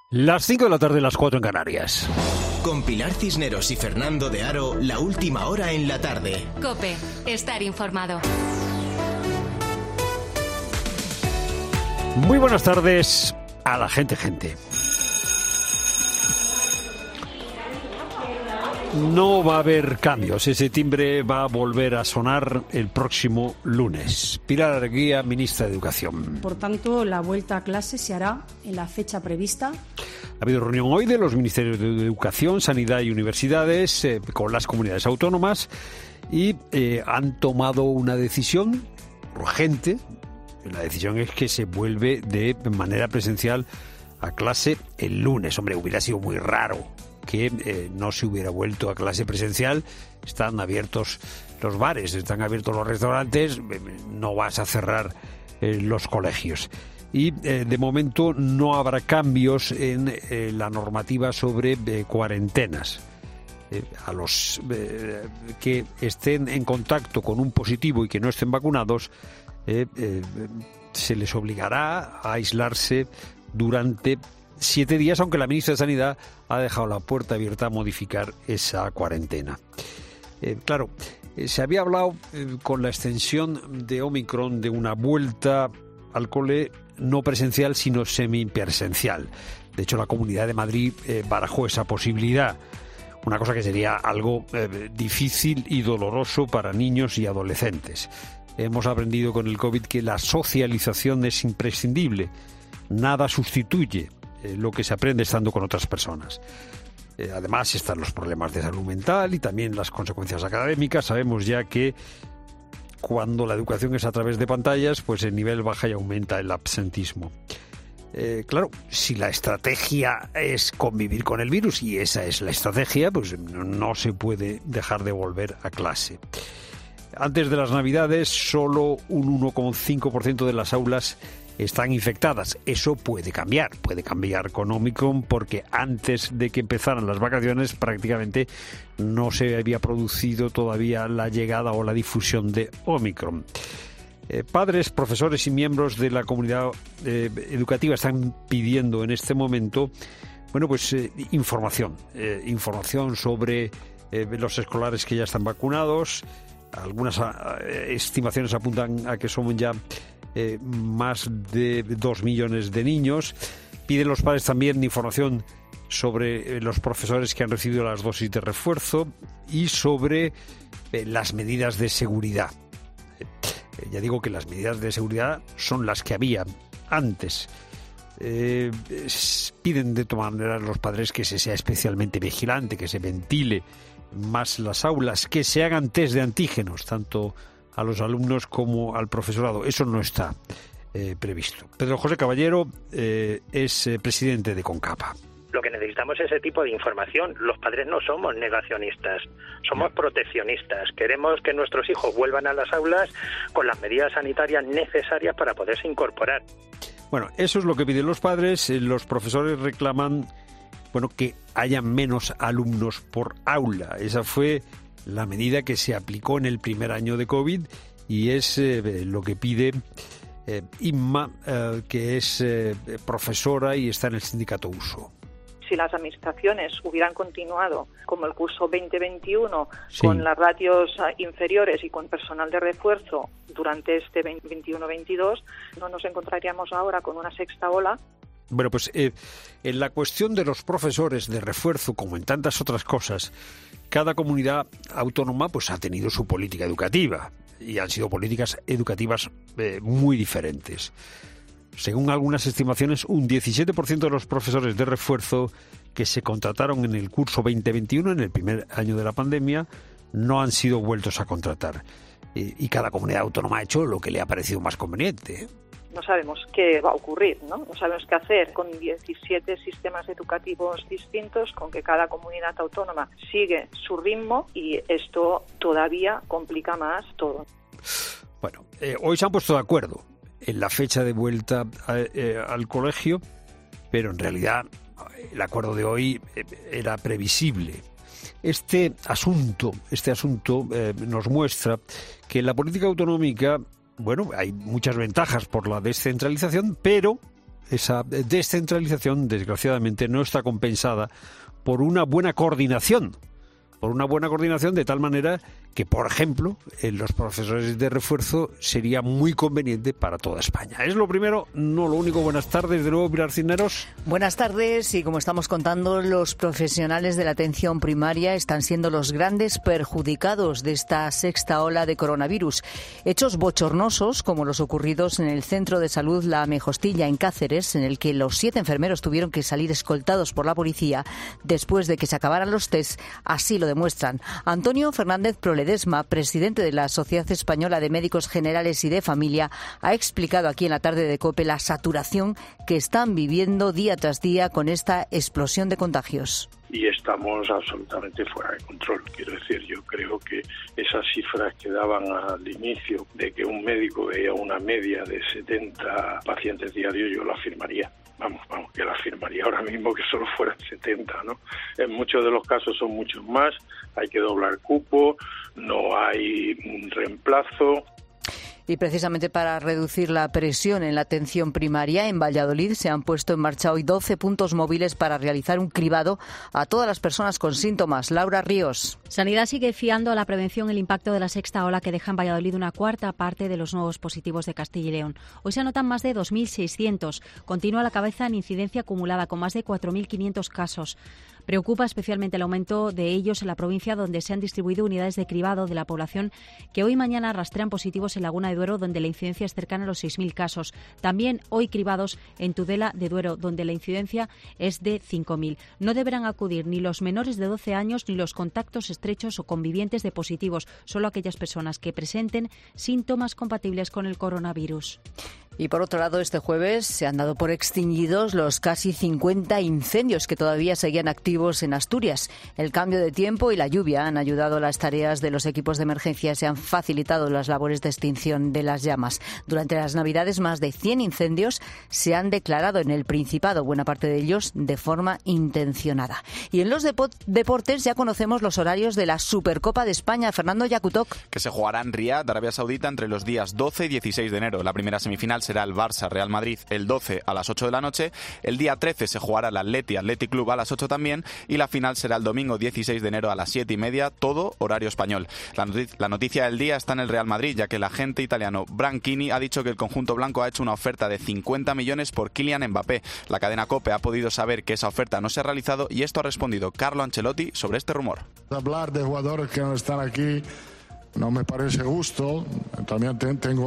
Las 5 de la tarde, las 4 en Canarias. Con Pilar Cisneros y Fernando de Aro, la última hora en la tarde. COPE, estar informado. Muy buenas tardes a la gente. No va a haber cambios. Ese timbre va a volver a sonar el próximo lunes. Pilar Arguía, ministra de Educación. Por tanto, la vuelta a clase se hará en la fecha prevista. Ha habido reunión hoy de los ministerios de Educación, Sanidad y Universidades con las comunidades autónomas y han tomado una decisión urgente. La decisión es que se vuelve de manera presencial a clase el lunes. Hombre, hubiera sido muy raro que no se hubiera vuelto a clase presencial. Están abiertos los bares, están abiertos los restaurantes, no vas a cerrar los colegios. Y de momento no habrá cambios en la normativa sobre cuarentenas. A los que estén en contacto con un positivo y que no estén vacunados, se les obligará a aislarse durante 7 días, aunque la ministra de Sanidad ha dejado la puerta abierta a modificar esa cuarentena. Claro, se había hablado con la extensión de Omicron de una vuelta al cole no presencial, sino semipresencial. De hecho, la Comunidad de Madrid barajó esa posibilidad, una cosa que sería algo difícil y doloroso para niños y adolescentes. Hemos aprendido con el COVID que la socialización es imprescindible. Nada sustituye lo que se aprende estando con otras personas. Además están los problemas de salud mental y también las consecuencias académicas. Sabemos ya que cuando la educación es a través de pantallas, pues el nivel baja y aumenta el absentismo. Claro, si la estrategia es convivir con el virus, y esa es la estrategia, pues no se puede dejar de volver a clase. Antes de las Navidades, solo un 1,5% de las aulas están infectadas. Eso puede cambiar con Omicron, porque antes de que empezaran las vacaciones prácticamente no se había producido todavía la llegada o la difusión de Omicron. Padres, profesores y miembros de la comunidad educativa están pidiendo en este momento, información sobre los escolares que ya están vacunados. Algunas estimaciones apuntan a que son ya más de 2 millones de niños. Piden los padres también información sobre los profesores que han recibido las dosis de refuerzo y sobre las medidas de seguridad. Ya digo que las medidas de seguridad son las que había antes. Piden de todas maneras los padres que se sea especialmente vigilante, que se ventile más las aulas, que se hagan test de antígenos, tanto a los alumnos como al profesorado. Eso no está previsto. Pedro José Caballero es presidente de CONCAPA. Lo que necesitamos es ese tipo de información. Los padres no somos negacionistas, somos proteccionistas. Queremos que nuestros hijos vuelvan a las aulas con las medidas sanitarias necesarias para poderse incorporar. Bueno, eso es lo que piden los padres. Los profesores reclaman que haya menos alumnos por aula. Esa fue la medida que se aplicó en el primer año de COVID y es lo que pide Inma, que es profesora y está en el sindicato USO. Si las administraciones hubieran continuado como el curso 2021 sí, con las ratios inferiores y con personal de refuerzo durante este 21-22, no nos encontraríamos ahora con una sexta ola. Bueno, pues en la cuestión de los profesores de refuerzo, como en tantas otras cosas, cada comunidad autónoma pues ha tenido su política educativa y han sido políticas educativas muy diferentes. Según algunas estimaciones, un 17% de los profesores de refuerzo que se contrataron en el curso 2021, en el primer año de la pandemia, no han sido vueltos a contratar. Y cada comunidad autónoma ha hecho lo que le ha parecido más conveniente. No sabemos qué va a ocurrir, ¿no? No sabemos qué hacer con 17 sistemas educativos distintos, con que cada comunidad autónoma sigue su ritmo y esto todavía complica más todo. Bueno, hoy se han puesto de acuerdo en la fecha de vuelta al colegio, pero en realidad el acuerdo de hoy era previsible. Este asunto nos muestra que la política autonómica, hay muchas ventajas por la descentralización, pero esa descentralización, desgraciadamente, no está compensada por una buena coordinación. De tal manera que, por ejemplo, en los profesores de refuerzo sería muy conveniente para toda España. Es lo primero, no lo único. Buenas tardes de nuevo, Pilar Cisneros. Buenas tardes, y como estamos contando, los profesionales de la atención primaria están siendo los grandes perjudicados de esta sexta ola de coronavirus. Hechos bochornosos, como los ocurridos en el Centro de Salud La Mejostilla, en Cáceres, en el que los 7 enfermeros tuvieron que salir escoltados por la policía después de que se acabaran los tests, así lo demuestran. Antonio Fernández Proledesma, presidente de la Sociedad Española de Médicos Generales y de Familia, ha explicado aquí en la tarde de COPE la saturación que están viviendo día tras día con esta explosión de contagios. Y estamos absolutamente fuera de control. Quiero decir, yo creo que esas cifras que daban al inicio de que un médico veía una media de 70 pacientes diarios, yo lo afirmaría. Vamos, que la afirmaría ahora mismo que solo fueran 70, ¿no? En muchos de los casos son muchos más, hay que doblar cupo, no hay reemplazo. Y precisamente para reducir la presión en la atención primaria, en Valladolid se han puesto en marcha hoy 12 puntos móviles para realizar un cribado a todas las personas con síntomas. Laura Ríos. Sanidad sigue fiando a la prevención el impacto de la sexta ola que deja en Valladolid una cuarta parte de los nuevos positivos de Castilla y León. Hoy se anotan más de 2.600. Continúa la cabeza en incidencia acumulada con más de 4.500 casos. Preocupa especialmente el aumento de ellos en la provincia, donde se han distribuido unidades de cribado de la población que hoy y mañana rastrean positivos en Laguna de Duero, donde la incidencia es cercana a los 6.000 casos. También hoy cribados en Tudela de Duero, donde la incidencia es de 5.000. No deberán acudir ni los menores de 12 años ni los contactos estrechos o convivientes de positivos, solo aquellas personas que presenten síntomas compatibles con el coronavirus. Y por otro lado, este jueves se han dado por extinguidos los casi 50 incendios que todavía seguían activos en Asturias. El cambio de tiempo y la lluvia han ayudado a las tareas de los equipos de emergencia y se han facilitado las labores de extinción de las llamas. Durante las Navidades, más de 100 incendios se han declarado en el Principado, buena parte de ellos de forma intencionada. Y en los deportes ya conocemos los horarios de la Supercopa de España. Fernando Yakutok. Que se jugará en Riad, Arabia Saudita, entre los días 12 y 16 de enero. La primera semifinal será el Barça-Real Madrid el 12 a las 8 de la noche. El día 13 se jugará el Athletic Club a las 8 también. Y la final será el domingo 16 de enero a las 7:30, todo horario español. La noticia del día está en el Real Madrid, ya que el agente italiano Branchini ha dicho que el conjunto blanco ha hecho una oferta de 50 millones por Kylian Mbappé. La cadena COPE ha podido saber que esa oferta no se ha realizado y esto ha respondido Carlo Ancelotti sobre este rumor. Hablar de jugadores que no están aquí no me parece justo. También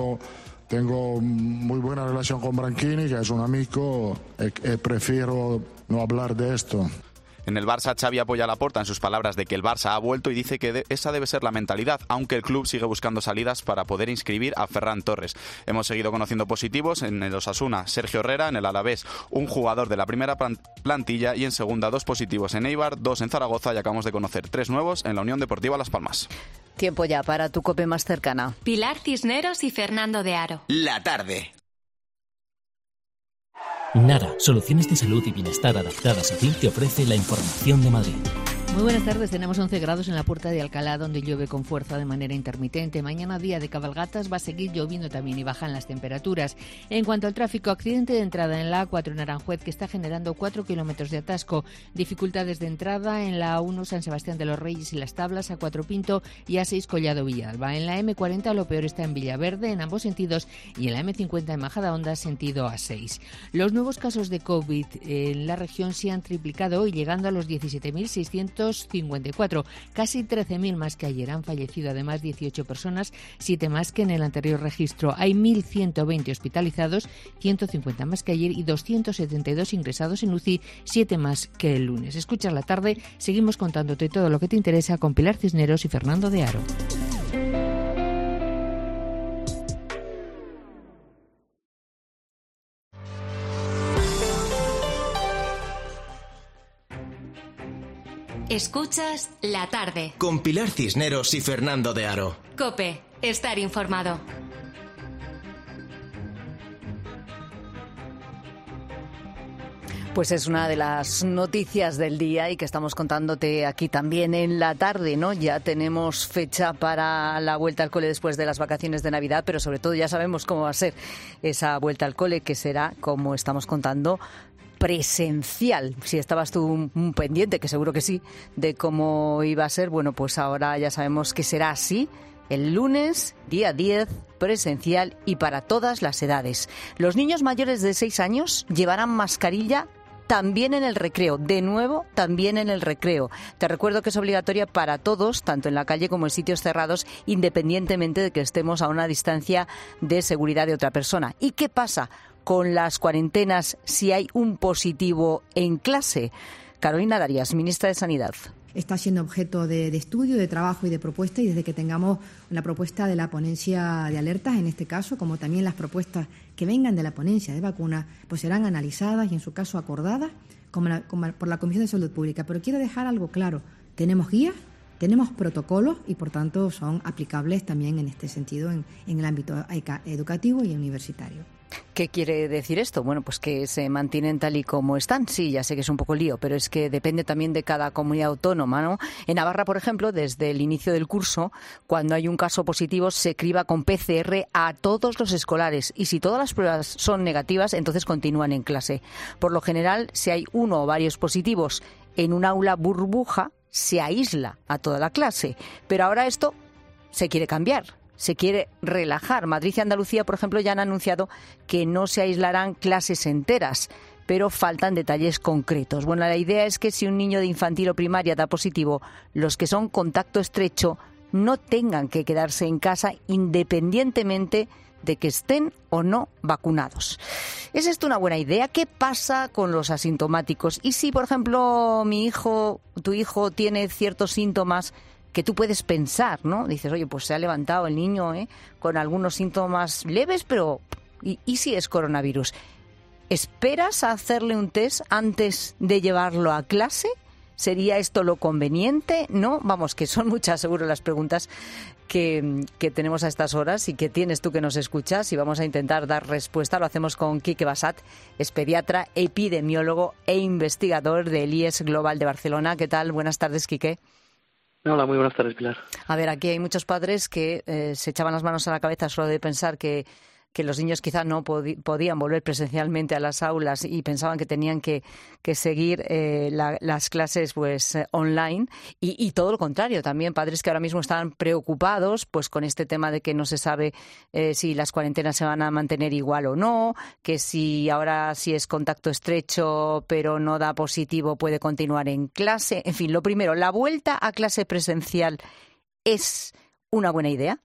tengo muy buena relación con Branchini, que es un amigo, y prefiero no hablar de esto. En el Barça, Xavi apoya a Laporta en sus palabras de que el Barça ha vuelto y dice que esa debe ser la mentalidad, aunque el club sigue buscando salidas para poder inscribir a Ferran Torres. Hemos seguido conociendo positivos en el Osasuna, Sergio Herrera, en el Alavés, un jugador de la primera plantilla, y en segunda 2 positivos en Eibar, 2 en Zaragoza, y acabamos de conocer 3 nuevos en la Unión Deportiva Las Palmas. Tiempo ya para tu COPE más cercana. Pilar Cisneros y Fernando de Aro. La tarde. Nara, soluciones de salud y bienestar adaptadas a ti, te ofrece la información de Madrid. Muy buenas tardes, tenemos 11 grados en la Puerta de Alcalá, donde llueve con fuerza de manera intermitente. Mañana, día de cabalgatas, va a seguir lloviendo también y bajan las temperaturas. En cuanto al tráfico, accidente de entrada en la A4 en Aranjuez, que está generando 4 kilómetros de atasco. Dificultades de entrada en la A1 San Sebastián de los Reyes y Las Tablas, A4 Pinto y A6 Collado Villalba. En la M40 lo peor está en Villaverde, en ambos sentidos, y en la M50 en Majadahonda, sentido A6. Los nuevos casos de COVID en la región se han triplicado hoy, llegando a los 17.654, casi 13.000 más que ayer. Han fallecido además 18 personas, 7 más que en el anterior registro. Hay 1.120 hospitalizados, 150 más que ayer y 272 ingresados en UCI, 7 más que el lunes. Escuchas la tarde, seguimos contándote todo lo que te interesa con Pilar Cisneros y Fernando de Aro. Escuchas La Tarde. Con Pilar Cisneros y Fernando de Aro. COPE. Estar informado. Pues es una de las noticias del día y que estamos contándote aquí también en la tarde, ¿no? Ya tenemos fecha para la vuelta al cole después de las vacaciones de Navidad, pero sobre todo ya sabemos cómo va a ser esa vuelta al cole, que será, como estamos contando, presencial. Si estabas tú un pendiente, que seguro que sí, de cómo iba a ser, bueno, pues ahora ya sabemos que será así. El lunes, día 10, presencial y para todas las edades. Los niños mayores de 6 años llevarán mascarilla también en el recreo, de nuevo también en el recreo. Te recuerdo que es obligatoria para todos, tanto en la calle como en sitios cerrados, independientemente de que estemos a una distancia de seguridad de otra persona. ¿Y qué pasa con las cuarentenas si hay un positivo en clase? Carolina Darias, ministra de Sanidad. Está siendo objeto de estudio, de trabajo y de propuesta, y desde que tengamos la propuesta de la ponencia de alertas, en este caso, como también las propuestas que vengan de la ponencia de vacunas, pues serán analizadas y en su caso acordadas por la Comisión de Salud Pública. Pero quiero dejar algo claro, tenemos guías, tenemos protocolos y por tanto son aplicables también en este sentido en el ámbito educativo y universitario. ¿Qué quiere decir esto? Bueno, pues que se mantienen tal y como están. Sí, ya sé que es un poco lío, pero es que depende también de cada comunidad autónoma, ¿no? En Navarra, por ejemplo, desde el inicio del curso, cuando hay un caso positivo, se criba con PCR a todos los escolares y si todas las pruebas son negativas, entonces continúan en clase. Por lo general, si hay uno o varios positivos en un aula burbuja, se aísla a toda la clase. Pero ahora esto se quiere cambiar. Se quiere relajar. Madrid y Andalucía, por ejemplo, ya han anunciado que no se aislarán clases enteras, pero faltan detalles concretos. Bueno, la idea es que si un niño de infantil o primaria da positivo, los que son contacto estrecho no tengan que quedarse en casa independientemente de que estén o no vacunados. ¿Es esto una buena idea? ¿Qué pasa con los asintomáticos? Y si, por ejemplo, tu hijo tiene ciertos síntomas que tú puedes pensar, ¿no? Dices, oye, pues se ha levantado el niño con algunos síntomas leves, pero ¿y si es coronavirus? ¿Esperas a hacerle un test antes de llevarlo a clase? ¿Sería esto lo conveniente? No, vamos, que son muchas seguro las preguntas que tenemos a estas horas y que tienes tú que nos escuchas y vamos a intentar dar respuesta. Lo hacemos con Quique Bassat, es pediatra, epidemiólogo e investigador del IES Global de Barcelona. ¿Qué tal? Buenas tardes, Quique. Hola, muy buenas tardes, Pilar. A ver, aquí hay muchos padres que se echaban las manos a la cabeza solo de pensar que los niños quizá no podían volver presencialmente a las aulas y pensaban que tenían que seguir las clases pues online y todo lo contrario, también padres que ahora mismo están preocupados pues con este tema de que no se sabe si las cuarentenas se van a mantener igual o no, que si ahora sí es contacto estrecho pero no da positivo puede continuar en clase. En fin, lo primero, ¿la vuelta a clase presencial es una buena idea?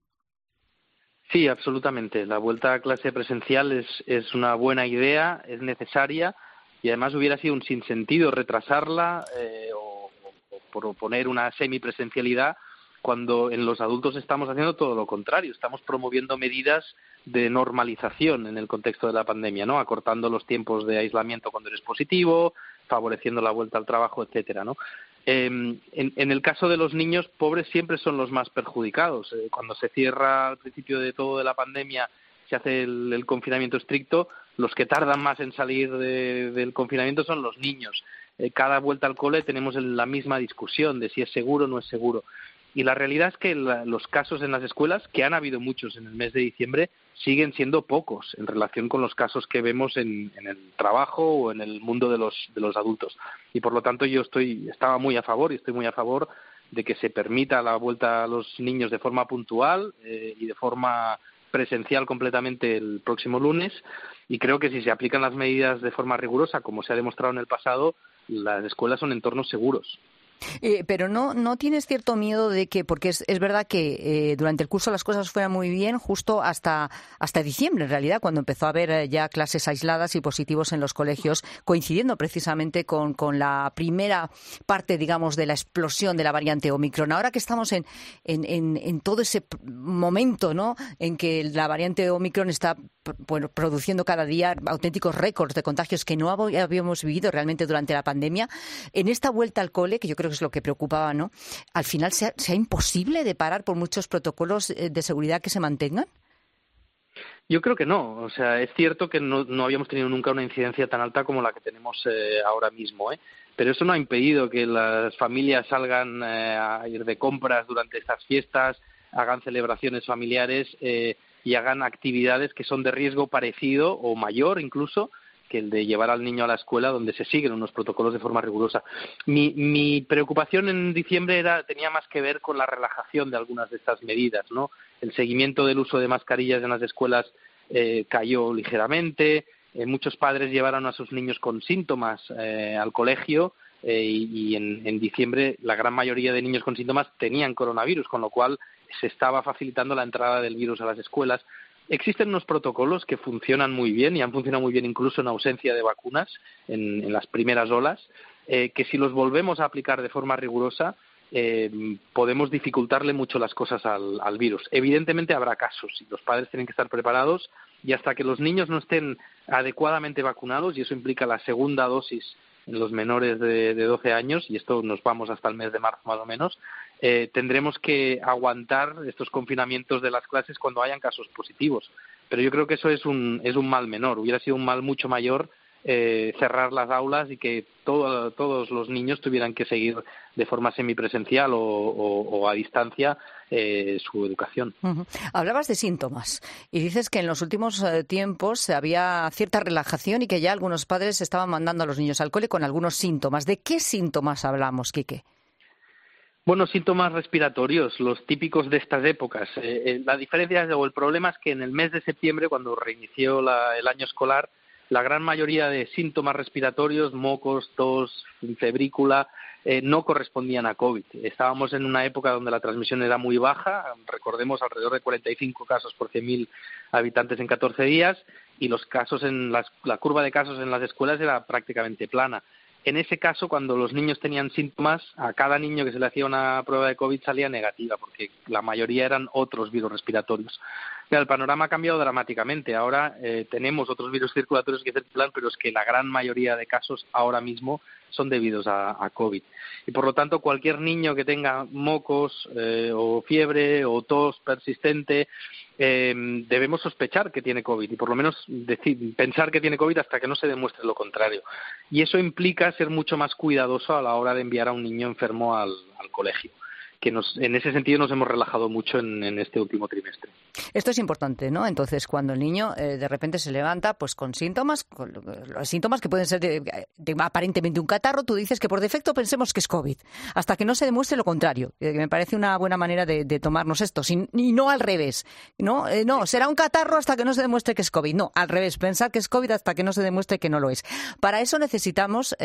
Sí, absolutamente. La vuelta a clase presencial es una buena idea, es necesaria y además hubiera sido un sinsentido retrasarla o proponer una semipresencialidad cuando en los adultos estamos haciendo todo lo contrario. Estamos promoviendo medidas de normalización en el contexto de la pandemia, ¿no? Acortando los tiempos de aislamiento cuando eres positivo, favoreciendo la vuelta al trabajo, etcétera, ¿no? En el caso de los niños pobres siempre son los más perjudicados. Cuando se cierra al principio de todo de la pandemia, se hace el confinamiento estricto, los que tardan más en salir del confinamiento son los niños. Cada vuelta al cole tenemos la misma discusión de si es seguro o no es seguro. Y la realidad es que los casos en las escuelas, que han habido muchos en el mes de diciembre, siguen siendo pocos en relación con los casos que vemos en el trabajo o en el mundo de los adultos. Y por lo tanto yo estaba muy a favor y estoy muy a favor de que se permita la vuelta a los niños de forma puntual y de forma presencial completamente el próximo lunes. Y creo que si se aplican las medidas de forma rigurosa, como se ha demostrado en el pasado, las escuelas son entornos seguros. Pero no tienes cierto miedo de que, porque es verdad que durante el curso las cosas fueran muy bien, justo hasta diciembre en realidad, cuando empezó a haber ya clases aisladas y positivos en los colegios, coincidiendo precisamente con la primera parte, digamos, de la explosión de la variante Omicron. Ahora que estamos en todo ese momento, ¿no?, en que la variante Omicron está produciendo cada día auténticos récords de contagios que no habíamos vivido realmente durante la pandemia, en esta vuelta al cole, que yo creo que es lo que preocupaba, ¿no?, al final sea imposible de parar por muchos protocolos de seguridad que se mantengan. Yo creo que no. O sea, es cierto que no habíamos tenido nunca una incidencia tan alta como la que tenemos ahora mismo, pero eso no ha impedido que las familias salgan a ir de compras durante estas fiestas, hagan celebraciones familiares y hagan actividades que son de riesgo parecido o mayor incluso que el de llevar al niño a la escuela, donde se siguen unos protocolos de forma rigurosa. Mi preocupación en diciembre tenía más que ver con la relajación de algunas de estas medidas, ¿no? El seguimiento del uso de mascarillas en las escuelas cayó ligeramente, muchos padres llevaron a sus niños con síntomas al colegio y en diciembre la gran mayoría de niños con síntomas tenían coronavirus, con lo cual se estaba facilitando la entrada del virus a las escuelas. Existen unos protocolos que funcionan muy bien y han funcionado muy bien incluso en ausencia de vacunas en las primeras olas, que si los volvemos a aplicar de forma rigurosa podemos dificultarle mucho las cosas al virus. Evidentemente habrá casos y los padres tienen que estar preparados y hasta que los niños no estén adecuadamente vacunados, y eso implica la segunda dosis en los menores de 12 años, y esto nos vamos hasta el mes de marzo más o menos, tendremos que aguantar estos confinamientos de las clases cuando hayan casos positivos. Pero yo creo que eso es un mal menor. Hubiera sido un mal mucho mayor cerrar las aulas y que todos los niños tuvieran que seguir de forma semipresencial o a distancia su educación. Uh-huh. Hablabas de síntomas y dices que en los últimos tiempos había cierta relajación y que ya algunos padres estaban mandando a los niños al cole con algunos síntomas. ¿De qué síntomas hablamos, Quique? Bueno, síntomas respiratorios, los típicos de estas épocas. La diferencia o el problema es que en el mes de septiembre, cuando reinició el año escolar, la gran mayoría de síntomas respiratorios, mocos, tos, febrícula, no correspondían a COVID. Estábamos en una época donde la transmisión era muy baja, recordemos alrededor de 45 casos por 100.000 habitantes en 14 días, y los casos la curva de casos en las escuelas era prácticamente plana. En ese caso, cuando los niños tenían síntomas, a cada niño que se le hacía una prueba de COVID salía negativa, porque la mayoría eran otros virus respiratorios. Mira, el panorama ha cambiado dramáticamente. Ahora tenemos otros virus circulatorios que circulan, pero es que la gran mayoría de casos ahora mismo son debidos a COVID. Y por lo tanto, cualquier niño que tenga mocos o fiebre o tos persistente, debemos sospechar que tiene COVID y por lo menos pensar que tiene COVID hasta que no se demuestre lo contrario. Y eso implica ser mucho más cuidadoso a la hora de enviar a un niño enfermo al colegio, que en ese sentido nos hemos relajado mucho en este último trimestre. Esto es importante, ¿no? Entonces, cuando el niño de repente se levanta pues con síntomas que pueden ser de aparentemente un catarro, tú dices que por defecto pensemos que es COVID, hasta que no se demuestre lo contrario. Me parece una buena manera de tomarnos esto, y no al revés. No, será un catarro hasta que no se demuestre que es COVID. No, al revés, pensar que es COVID hasta que no se demuestre que no lo es. Para eso necesitamos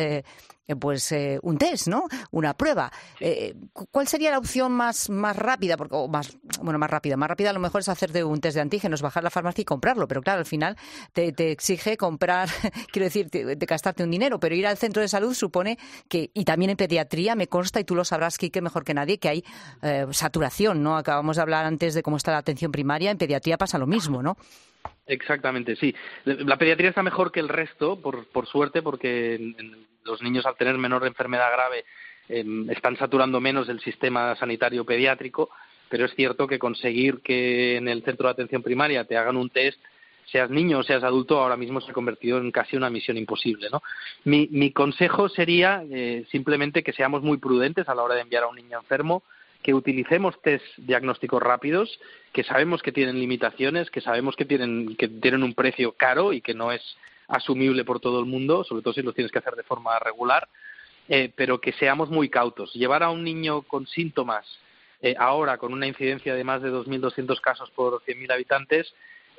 un test, ¿no? Una prueba. ¿Cuál sería la opción más rápida? Más rápida a lo mejor es hacerte un test de antígenos, bajar a la farmacia y comprarlo, pero claro, al final te exige comprar, quiero decir, de gastarte un dinero, pero ir al centro de salud supone que, y también en pediatría me consta, y tú lo sabrás, Quique, mejor que nadie, que hay saturación, ¿no? Acabamos de hablar antes de cómo está la atención primaria, en pediatría pasa lo mismo, ¿no? Exactamente, sí. La pediatría está mejor que el resto, por suerte, porque los niños al tener menor enfermedad grave están saturando menos el sistema sanitario pediátrico, pero es cierto que conseguir que en el centro de atención primaria te hagan un test, seas niño o seas adulto, ahora mismo se ha convertido en casi una misión imposible, ¿no? Mi consejo sería simplemente que seamos muy prudentes a la hora de enviar a un niño enfermo, que utilicemos test diagnósticos rápidos, que sabemos que tienen limitaciones, que sabemos que tienen un precio caro y que no es asumible por todo el mundo, sobre todo si los tienes que hacer de forma regular, pero que seamos muy cautos. Llevar a un niño con síntomas ahora, con una incidencia de más de 2.200 casos por 100.000 habitantes,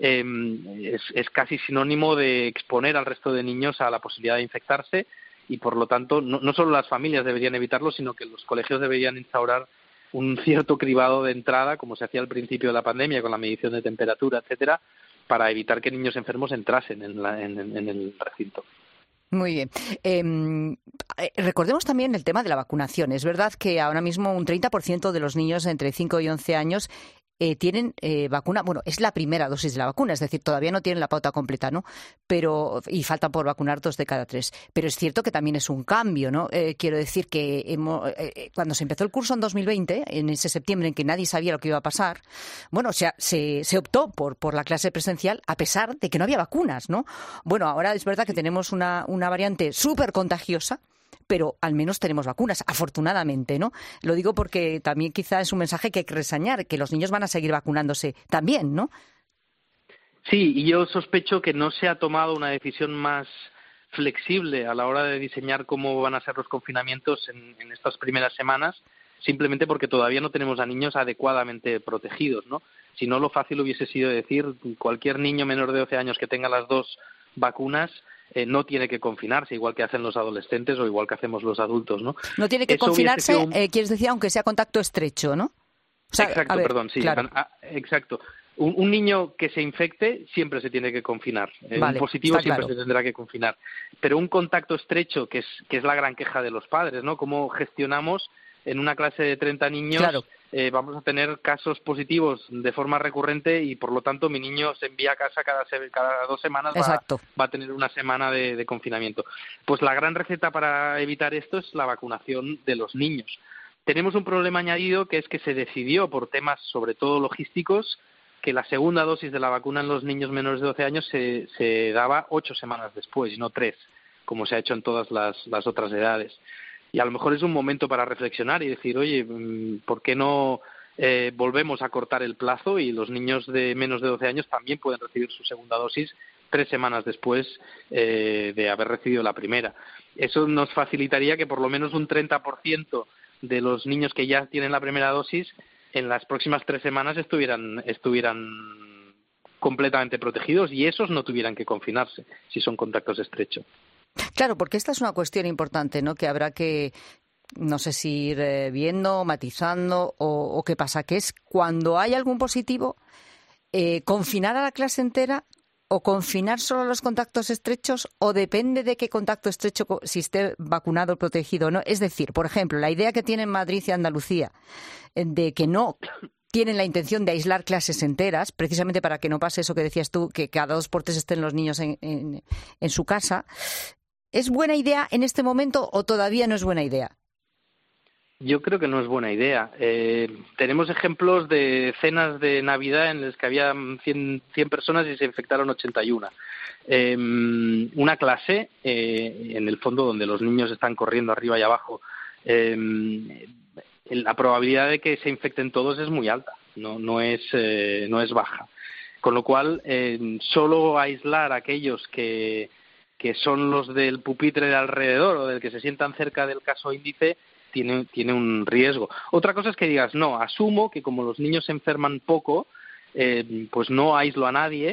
es casi sinónimo de exponer al resto de niños a la posibilidad de infectarse y, por lo tanto, no solo las familias deberían evitarlo, sino que los colegios deberían instaurar un cierto cribado de entrada, como se hacía al principio de la pandemia, con la medición de temperatura, etcétera, para evitar que niños enfermos entrasen en el recinto. Muy bien. Recordemos también el tema de la vacunación. Es verdad que ahora mismo un 30% de los niños entre 5 y 11 años tienen vacuna. Bueno, es la primera dosis de la vacuna, es decir, todavía no tienen la pauta completa, ¿no? Y falta por vacunar 2 de cada 3. Pero es cierto que también es un cambio, ¿no? Quiero decir que cuando se empezó el curso en 2020, en ese septiembre en que nadie sabía lo que iba a pasar, bueno, se optó por la clase presencial a pesar de que no había vacunas, ¿no? Bueno, ahora es verdad que tenemos una variante súper contagiosa, pero al menos tenemos vacunas, afortunadamente, ¿no? Lo digo porque también quizá es un mensaje que hay que reseñar, que los niños van a seguir vacunándose también, ¿no? Sí, y yo sospecho que no se ha tomado una decisión más flexible a la hora de diseñar cómo van a ser los confinamientos en estas primeras semanas, simplemente porque todavía no tenemos a niños adecuadamente protegidos, ¿no? Si no, lo fácil hubiese sido decir cualquier niño menor de 12 años que tenga las 2 vacunas no tiene que confinarse, igual que hacen los adolescentes o igual que hacemos los adultos, ¿no? No tiene que confinarse, quieres decir, aunque sea contacto estrecho, ¿no? O sea, exacto, perdón, sí, claro. Exacto. Un niño que se infecte siempre se tiene que confinar. Un positivo siempre se tendrá que confinar. Pero un contacto estrecho, que es la gran queja de los padres, ¿no? ¿Cómo gestionamos en una clase de 30 niños? Claro. Vamos a tener casos positivos de forma recurrente y, por lo tanto, mi niño se envía a casa cada 2 semanas, va a tener una semana de confinamiento. Pues la gran receta para evitar esto es la vacunación de los niños. Tenemos un problema añadido, que es que se decidió, por temas sobre todo logísticos, que la segunda dosis de la vacuna en los niños menores de 12 años se daba 8 semanas después y no 3, como se ha hecho en todas las otras edades. Y a lo mejor es un momento para reflexionar y decir, oye, ¿por qué no volvemos a cortar el plazo y los niños de menos de 12 años también pueden recibir su segunda dosis 3 semanas después de haber recibido la primera? Eso nos facilitaría que por lo menos un 30% de los niños que ya tienen la primera dosis en las próximas 3 semanas estuvieran completamente protegidos y esos no tuvieran que confinarse si son contactos estrechos. Claro, porque esta es una cuestión importante, ¿no? Que habrá que, no sé si ir viendo, matizando o qué pasa, que es cuando hay algún positivo, confinar a la clase entera o confinar solo a los contactos estrechos, o depende de qué contacto estrecho, si esté vacunado o protegido, ¿no? Es decir, por ejemplo, la idea que tienen Madrid y Andalucía de que no tienen la intención de aislar clases enteras, precisamente para que no pase eso que decías tú, que cada 2 por 3 estén los niños en su casa. ¿Es buena idea en este momento o todavía no es buena idea? Yo creo que no es buena idea. Tenemos ejemplos de cenas de Navidad en las que había 100 personas y se infectaron 81. Una clase, en el fondo, donde los niños están corriendo arriba y abajo, la probabilidad de que se infecten todos es muy alta, no es baja. Con lo cual, solo aislar a aquellos que son los del pupitre de alrededor o del que se sientan cerca del caso índice tiene un riesgo. Otra cosa es que digas, no, asumo que como los niños se enferman poco, pues no aíslo a nadie,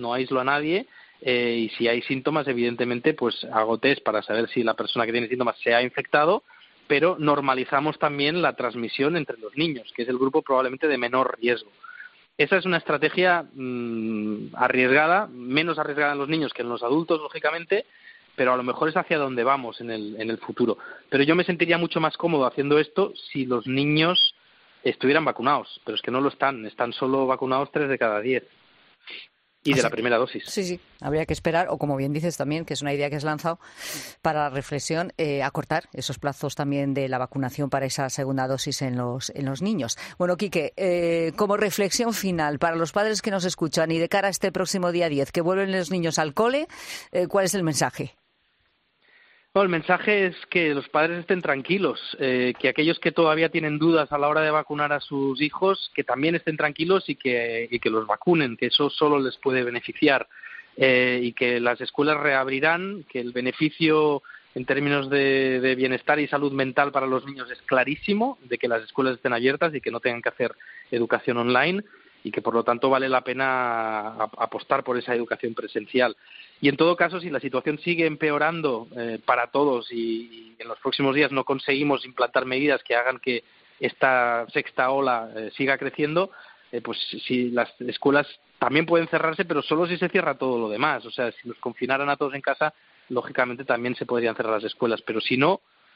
y si hay síntomas, evidentemente, pues hago test para saber si la persona que tiene síntomas se ha infectado, pero normalizamos también la transmisión entre los niños, que es el grupo probablemente de menor riesgo. Esa es una estrategia arriesgada, menos arriesgada en los niños que en los adultos, lógicamente, pero a lo mejor es hacia donde vamos en el futuro. Pero yo me sentiría mucho más cómodo haciendo esto si los niños estuvieran vacunados, pero es que no lo están solo vacunados 3 de cada 10. Y de la primera dosis. Sí, habría que esperar, o como bien dices también, que es una idea que has lanzado para la reflexión, acortar esos plazos también de la vacunación para esa segunda dosis en los niños. Bueno, Quique, como reflexión final para los padres que nos escuchan y de cara a este próximo día 10, que vuelven los niños al cole, ¿cuál es el mensaje? No, el mensaje es que los padres estén tranquilos, que aquellos que todavía tienen dudas a la hora de vacunar a sus hijos, que también estén tranquilos y que los vacunen, que eso solo les puede beneficiar, y que las escuelas reabrirán, que el beneficio en términos de bienestar y salud mental para los niños es clarísimo, de que las escuelas estén abiertas y que no tengan que hacer educación online, y que por lo tanto vale la pena apostar por esa educación presencial. Y en todo caso, si la situación sigue empeorando para todos y en los próximos días no conseguimos implantar medidas que hagan que esta sexta ola siga creciendo, pues si las escuelas también pueden cerrarse, pero solo si se cierra todo lo demás. O sea, si nos confinaran a todos en casa, lógicamente también se podrían cerrar las escuelas, pero si no,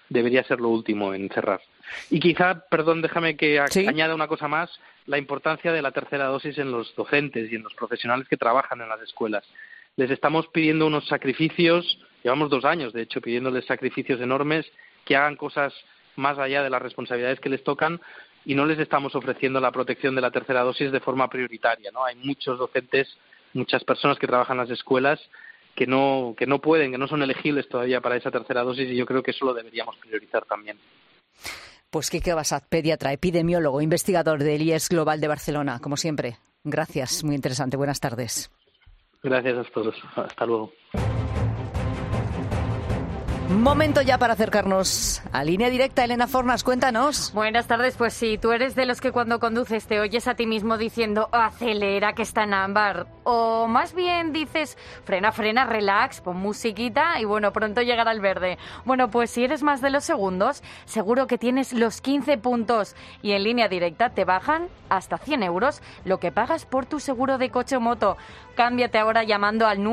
debería ser lo último en cerrar. Y quizá, perdón, déjame que añada una cosa más, la importancia de la tercera dosis en los docentes y en los profesionales que trabajan en las escuelas. Les estamos pidiendo unos sacrificios, llevamos 2 años, de hecho, pidiéndoles sacrificios enormes, que hagan cosas más allá de las responsabilidades que les tocan, y no les estamos ofreciendo la protección de la tercera dosis de forma prioritaria, ¿no? Hay muchos docentes, muchas personas que trabajan en las escuelas que no pueden, que no son elegibles todavía para esa tercera dosis, y yo creo que eso lo deberíamos priorizar también. Pues Quique Bassat, pediatra, epidemiólogo, investigador del IES Global de Barcelona, como siempre. Gracias, muy interesante. Buenas tardes. Gracias a todos. Hasta luego. Momento ya para acercarnos a Línea Directa. Elena Fornas, cuéntanos. Buenas tardes. Pues sí, tú eres de los que cuando conduces te oyes a ti mismo diciendo acelera que está en ámbar, o más bien dices frena, relax, pon musiquita y bueno, pronto llegará el verde. Bueno, pues si eres más de los segundos, seguro que tienes los 15 puntos y en Línea Directa te bajan hasta 100 euros lo que pagas por tu seguro de coche o moto. Cámbiate ahora llamando al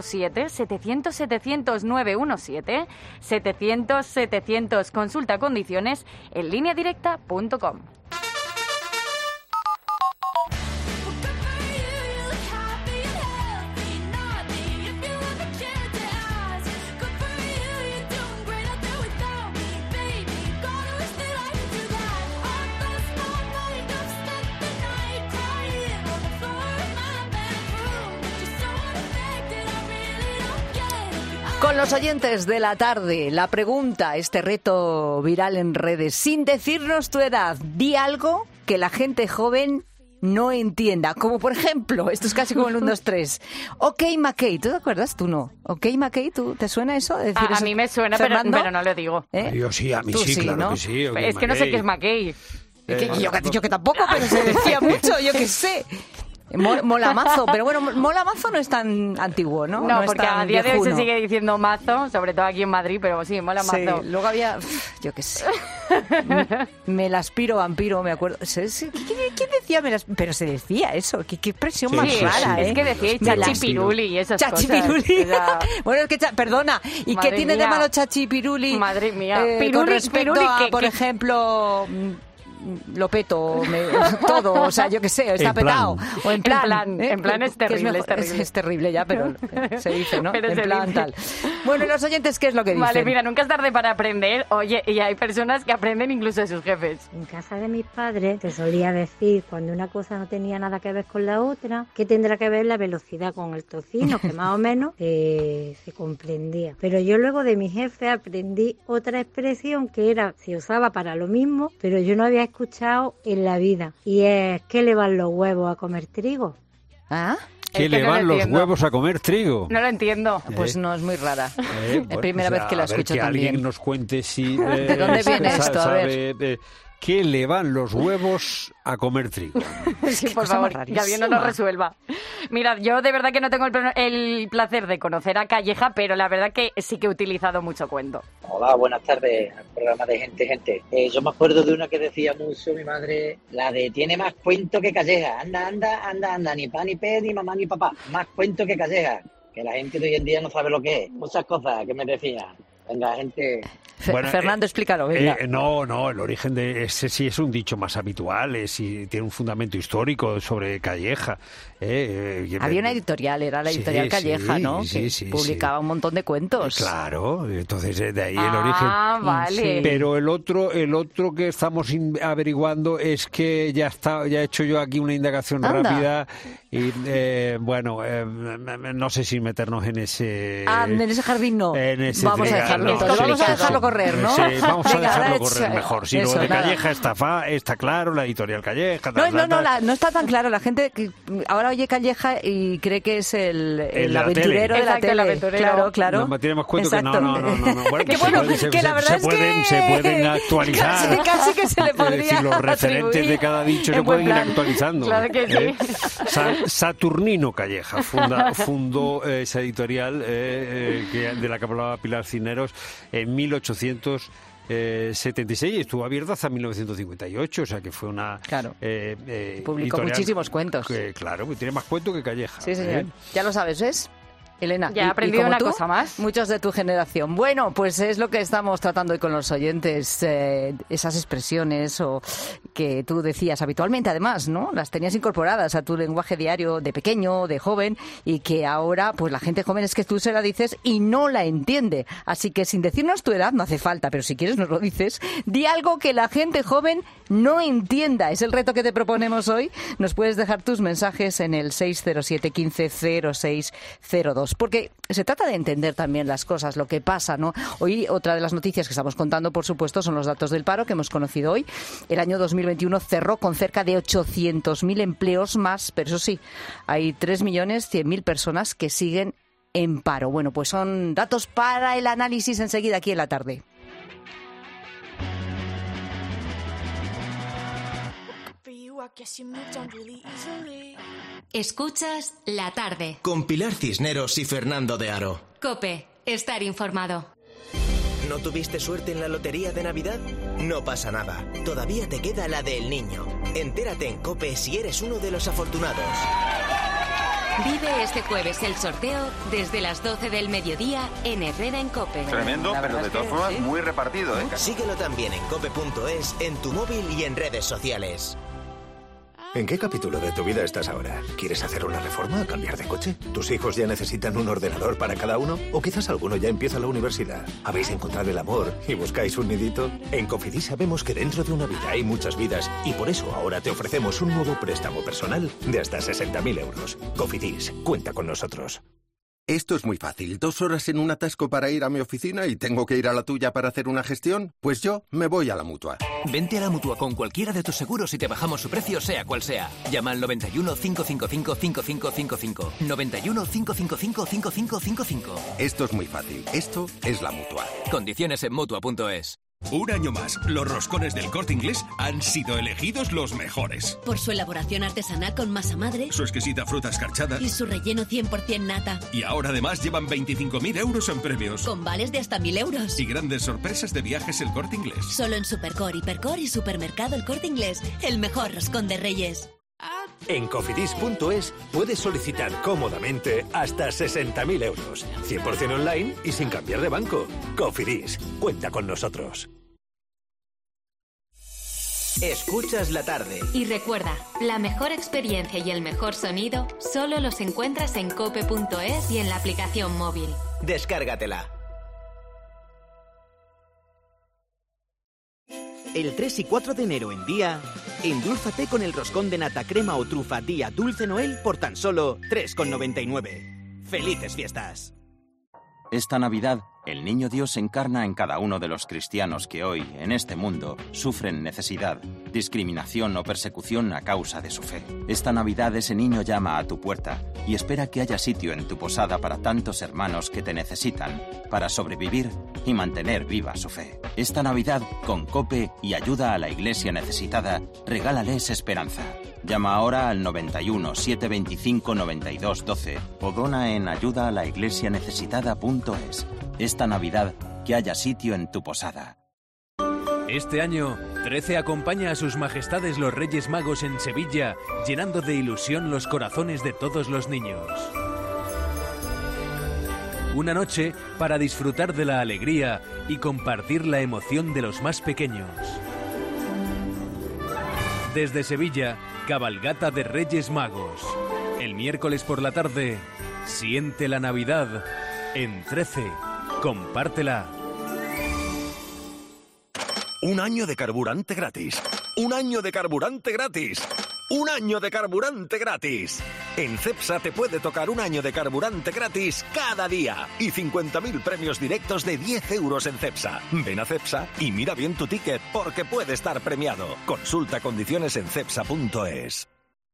917-700-700-917, 700-700. Consulta condiciones en lineadirecta.com. Con los oyentes de la tarde, la pregunta, este reto viral en redes, sin decirnos tu edad, di algo que la gente joven no entienda, como por ejemplo, esto es casi como el 1, 2, 3. Ok, McKay, ¿tú te acuerdas? Tú no. Ok, McKay, ¿te suena eso? Decir a eso? mí me suena, pero no lo digo. Yo sí, a mí sí, claro, ¿no? Que sí. Okay, es que no sé qué es McKay. Yo que tampoco, pero se decía mucho, yo que sé. Mola mazo, pero bueno, mola mazo no es tan antiguo, ¿no? No, porque a día de hoy se sigue diciendo mazo, sobre todo aquí en Madrid, pero sí, mola mazo. Sí, luego había, yo qué sé, melaspiro, vampiro, me acuerdo. ¿Quién decía melaspiro? Pero se decía eso, qué expresión más rara, ¿eh? Es que decíais chachipiruli y esas chachipiruli. Cosas. Bueno, es que, perdona, ¿y qué tiene de malo chachipiruli? Madre mía. Con respecto a, por ejemplo... lo peto, todo, o sea, yo qué sé, está petado. O en plan es terrible, es terrible ya, pero se dice, ¿no? Pero en plan dice. tal. Bueno, los oyentes, ¿qué es lo que dicen? Vale, mira, nunca es tarde para aprender. Oye, y hay personas que aprenden incluso de sus jefes. En casa de mis padres te solía decir, cuando una cosa no tenía nada que ver con la otra, que tendrá que ver la velocidad con el tocino, que más o menos se comprendía. Pero yo luego de mi jefe aprendí otra expresión que se usaba para lo mismo, pero yo no había escuchado en la vida, y es ¿qué le van los huevos a comer trigo? ¿Ah? ¿Qué le van los huevos a comer trigo? No lo entiendo. Pues no, es muy rara. La primera vez que la escucho que también. Alguien nos cuente si... ¿De dónde viene esto? A ver. ¿Qué le van los huevos a comer trigo? Sí, por favor, que alguien no lo resuelva. Mirad, yo de verdad que no tengo el placer de conocer a Calleja, pero la verdad que sí que he utilizado mucho cuento. Hola, buenas tardes al programa de Gente. Yo me acuerdo de una que decía mucho mi madre, la de tiene más cuento que Calleja. Anda, ni pa ni pe, ni mamá ni papá. Más cuento que Calleja. Que la gente de hoy en día no sabe lo que es. Muchas cosas que me decían. Venga, gente... Bueno, Fernando, explícalo. Venga. No, el origen de ese sí es un dicho más habitual, tiene un fundamento histórico sobre Calleja. Había una editorial, era la editorial Calleja, ¿no? Que publicaba un montón de cuentos. Claro, entonces de ahí el origen. Vale. Sí. Pero el otro que estamos averiguando es que ya he hecho yo aquí una indagación rápida y no sé si meternos en ese... en ese jardín no. Vamos a dejarlo correr, ¿no? Sí, vamos a dejarlo correr mejor. Si lo de Calleja está claro, la editorial Calleja... No está tan claro. La gente que ahora oye Calleja y cree que es el aventurero de la tele. Claro. No, tiene más cuento que no. Bueno, que la verdad es que... Se pueden actualizar. Casi que se le podría decir, los referentes de cada dicho se pueden ir actualizando. Claro que sí. Saturnino Calleja fundó esa editorial de la que hablaba Pilar Cisneros en 1876 y estuvo abierta hasta 1958, o sea que fue una... Claro, publicó muchísimos cuentos. Claro, que tiene más cuento que Calleja. Sí, señor. Ya lo sabes, ¿ves? Elena. Ya he aprendido una cosa más. Muchos de tu generación. Bueno, pues es lo que estamos tratando hoy con los oyentes, esas expresiones o que tú decías habitualmente, además, ¿no? Las tenías incorporadas a tu lenguaje diario de pequeño, de joven, y que ahora, pues la gente joven es que tú se la dices y no la entiende. Así que sin decirnos tu edad no hace falta, pero si quieres nos lo dices, di algo que la gente joven no entienda. Es el reto que te proponemos hoy. Nos puedes dejar tus mensajes en el 607 15 0602. Porque se trata de entender también las cosas, lo que pasa, ¿no? Hoy otra de las noticias que estamos contando, por supuesto, son los datos del paro que hemos conocido hoy. El año 2021 cerró con cerca de 800.000 empleos más, pero eso sí, hay 3.100.000 personas que siguen en paro. Bueno, pues son datos para el análisis enseguida aquí en la tarde. Escuchas La Tarde. Con Pilar Cisneros y Fernando de Aro. COPE. Estar informado. ¿No tuviste suerte en la lotería de Navidad? No pasa nada. Todavía te queda la del niño. Entérate en COPE si eres uno de los afortunados. Vive este jueves el sorteo desde las 12 del mediodía en Herrera en COPE. Tremendo, pero de todas formas muy repartido, ¿eh? Síguelo también en cope.es, en tu móvil y en redes sociales. ¿En qué capítulo de tu vida estás ahora? ¿Quieres hacer una reforma o cambiar de coche? ¿Tus hijos ya necesitan un ordenador para cada uno? ¿O quizás alguno ya empieza la universidad? ¿Habéis encontrado el amor y buscáis un nidito? En Cofidis sabemos que dentro de una vida hay muchas vidas y por eso ahora te ofrecemos un nuevo préstamo personal de hasta 60.000 euros. Cofidis, cuenta con nosotros. Esto es muy fácil. 2 horas en un atasco para ir a mi oficina y tengo que ir a la tuya para hacer una gestión. Pues yo me voy a la Mutua. Vente a la Mutua con cualquiera de tus seguros y te bajamos su precio sea cual sea. Llama al 91 555 5555. 91 555 5555. Esto es muy fácil. Esto es la Mutua. Condiciones en Mutua.es. Un año más, los roscones del Corte Inglés han sido elegidos los mejores. Por su elaboración artesanal con masa madre, Su exquisita fruta escarchada. y su relleno 100% nata. Y ahora además llevan 25.000 euros en premios. Con vales de hasta 1.000 euros. Y grandes sorpresas de viajes el Corte Inglés. Solo en Supercor, Hipercor y Supermercado El Corte Inglés. El mejor roscón de Reyes. En cofidis.es puedes solicitar cómodamente hasta 60.000 euros. 100% online y sin cambiar de banco. Cofidis, cuenta con nosotros. Escuchas La Tarde. Y recuerda, la mejor experiencia y el mejor sonido solo los encuentras en cope.es y en la aplicación móvil. Descárgatela. El 3 y 4 de enero en Día, endulzate con el roscón de nata, crema o trufa Día Dulce Noel por tan solo 3,99. ¡Felices fiestas! Esta Navidad, el Niño Dios se encarna en cada uno de los cristianos que hoy, en este mundo, sufren necesidad, discriminación o persecución a causa de su fe. Esta Navidad ese niño llama a tu puerta y espera que haya sitio en tu posada para tantos hermanos que te necesitan, para sobrevivir y mantener viva su fe. Esta Navidad, con COPE y ayuda a la Iglesia necesitada, regálales esperanza. Llama ahora al 91 725 92 12 o dona en ayudaalaIglesianecesitada.es. Esta Navidad, que haya sitio en tu posada. Este año, 13 acompaña a sus majestades los Reyes Magos en Sevilla, llenando de ilusión los corazones de todos los niños. Una noche para disfrutar de la alegría y compartir la emoción de los más pequeños. Desde Sevilla, cabalgata de Reyes Magos. El miércoles por la tarde, siente la Navidad en 13. Compártela. Un año de carburante gratis. Un año de carburante gratis. ¡Un año de carburante gratis! En Cepsa te puede tocar un año de carburante gratis cada día y 50.000 premios directos de 10 euros en Cepsa. Ven a Cepsa y mira bien tu ticket porque puede estar premiado. Consulta condiciones en cepsa.es.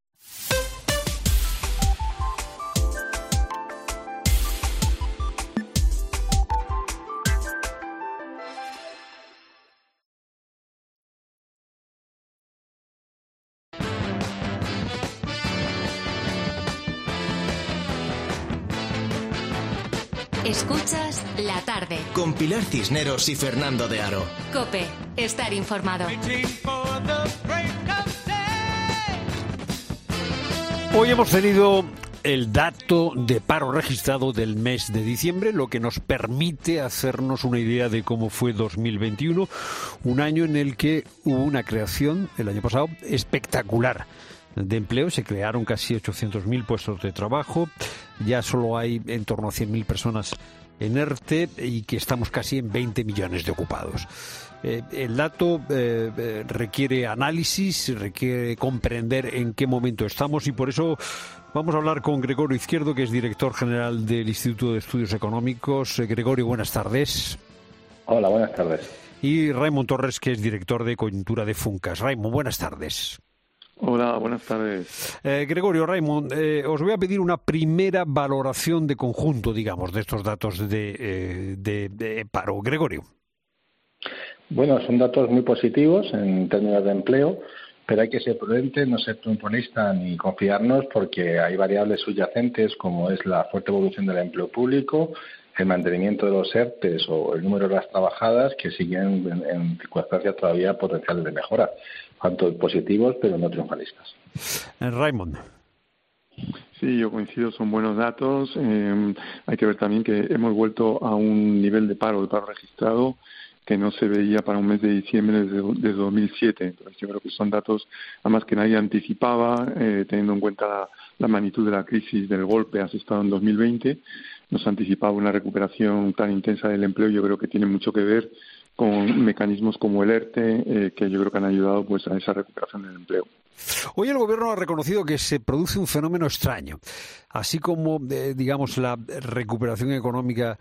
Escuchas La Tarde. Con Pilar Cisneros y Fernando de Aro. COPE. Estar informado. Hoy hemos tenido el dato de paro registrado del mes de diciembre, lo que nos permite hacernos una idea de cómo fue 2021, un año en el que hubo una creación, el año pasado, espectacular de empleo. Se crearon casi 800.000 puestos de trabajo, ya solo hay en torno a 100.000 personas en ERTE y que estamos casi en 20 millones de ocupados. El dato requiere análisis, requiere comprender en qué momento estamos y por eso vamos a hablar con Gregorio Izquierdo, que es director general del Instituto de Estudios Económicos. Gregorio, buenas tardes. Hola, buenas tardes. Y Raimon Torres, que es director de coyuntura de Funcas. Raimon, buenas tardes. Hola, buenas tardes. Gregorio, Raimon, os voy a pedir una primera valoración de conjunto, digamos, de estos datos de paro. Gregorio. Bueno, son datos muy positivos en términos de empleo, pero hay que ser prudente, no ser triunfonista ni confiarnos porque hay variables subyacentes como es la fuerte evolución del empleo público, el mantenimiento de los ERTEs o el número de horas trabajadas que siguen en circunstancias todavía potenciales de mejora. Tanto positivos, pero no triunfalistas. Raimon. Sí, yo coincido, son buenos datos. Hay que ver también que hemos vuelto a un nivel de paro registrado que no se veía para un mes de diciembre desde 2007. Entonces yo creo que son datos, además que nadie anticipaba, teniendo en cuenta la magnitud de la crisis, del golpe asestado en 2020, nos anticipaba una recuperación tan intensa del empleo. Yo creo que tiene mucho que ver con mecanismos como el ERTE, que yo creo que han ayudado pues a esa recuperación del empleo. Hoy el Gobierno ha reconocido que se produce un fenómeno extraño. Así como, digamos, la recuperación económica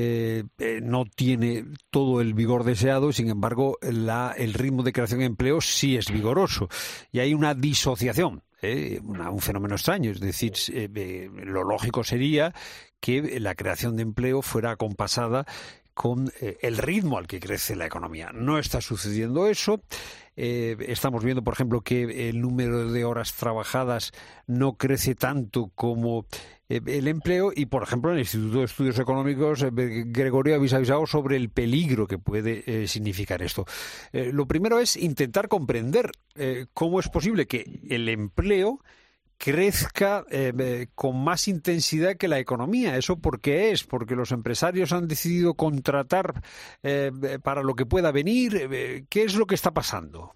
no tiene todo el vigor deseado, sin embargo, el ritmo de creación de empleo sí es vigoroso. Y hay una disociación, un fenómeno extraño. Es decir, lo lógico sería que la creación de empleo fuera acompasada con el ritmo al que crece la economía. No está sucediendo eso. Estamos viendo, por ejemplo, que el número de horas trabajadas no crece tanto como el empleo y, por ejemplo, en el Instituto de Estudios Económicos, Gregorio, habéis avisado sobre el peligro que puede significar esto. Lo primero es intentar comprender cómo es posible que el empleo crezca con más intensidad que la economía. ¿Eso por qué es? ¿Porque los empresarios han decidido contratar para lo que pueda venir? ¿Qué es lo que está pasando?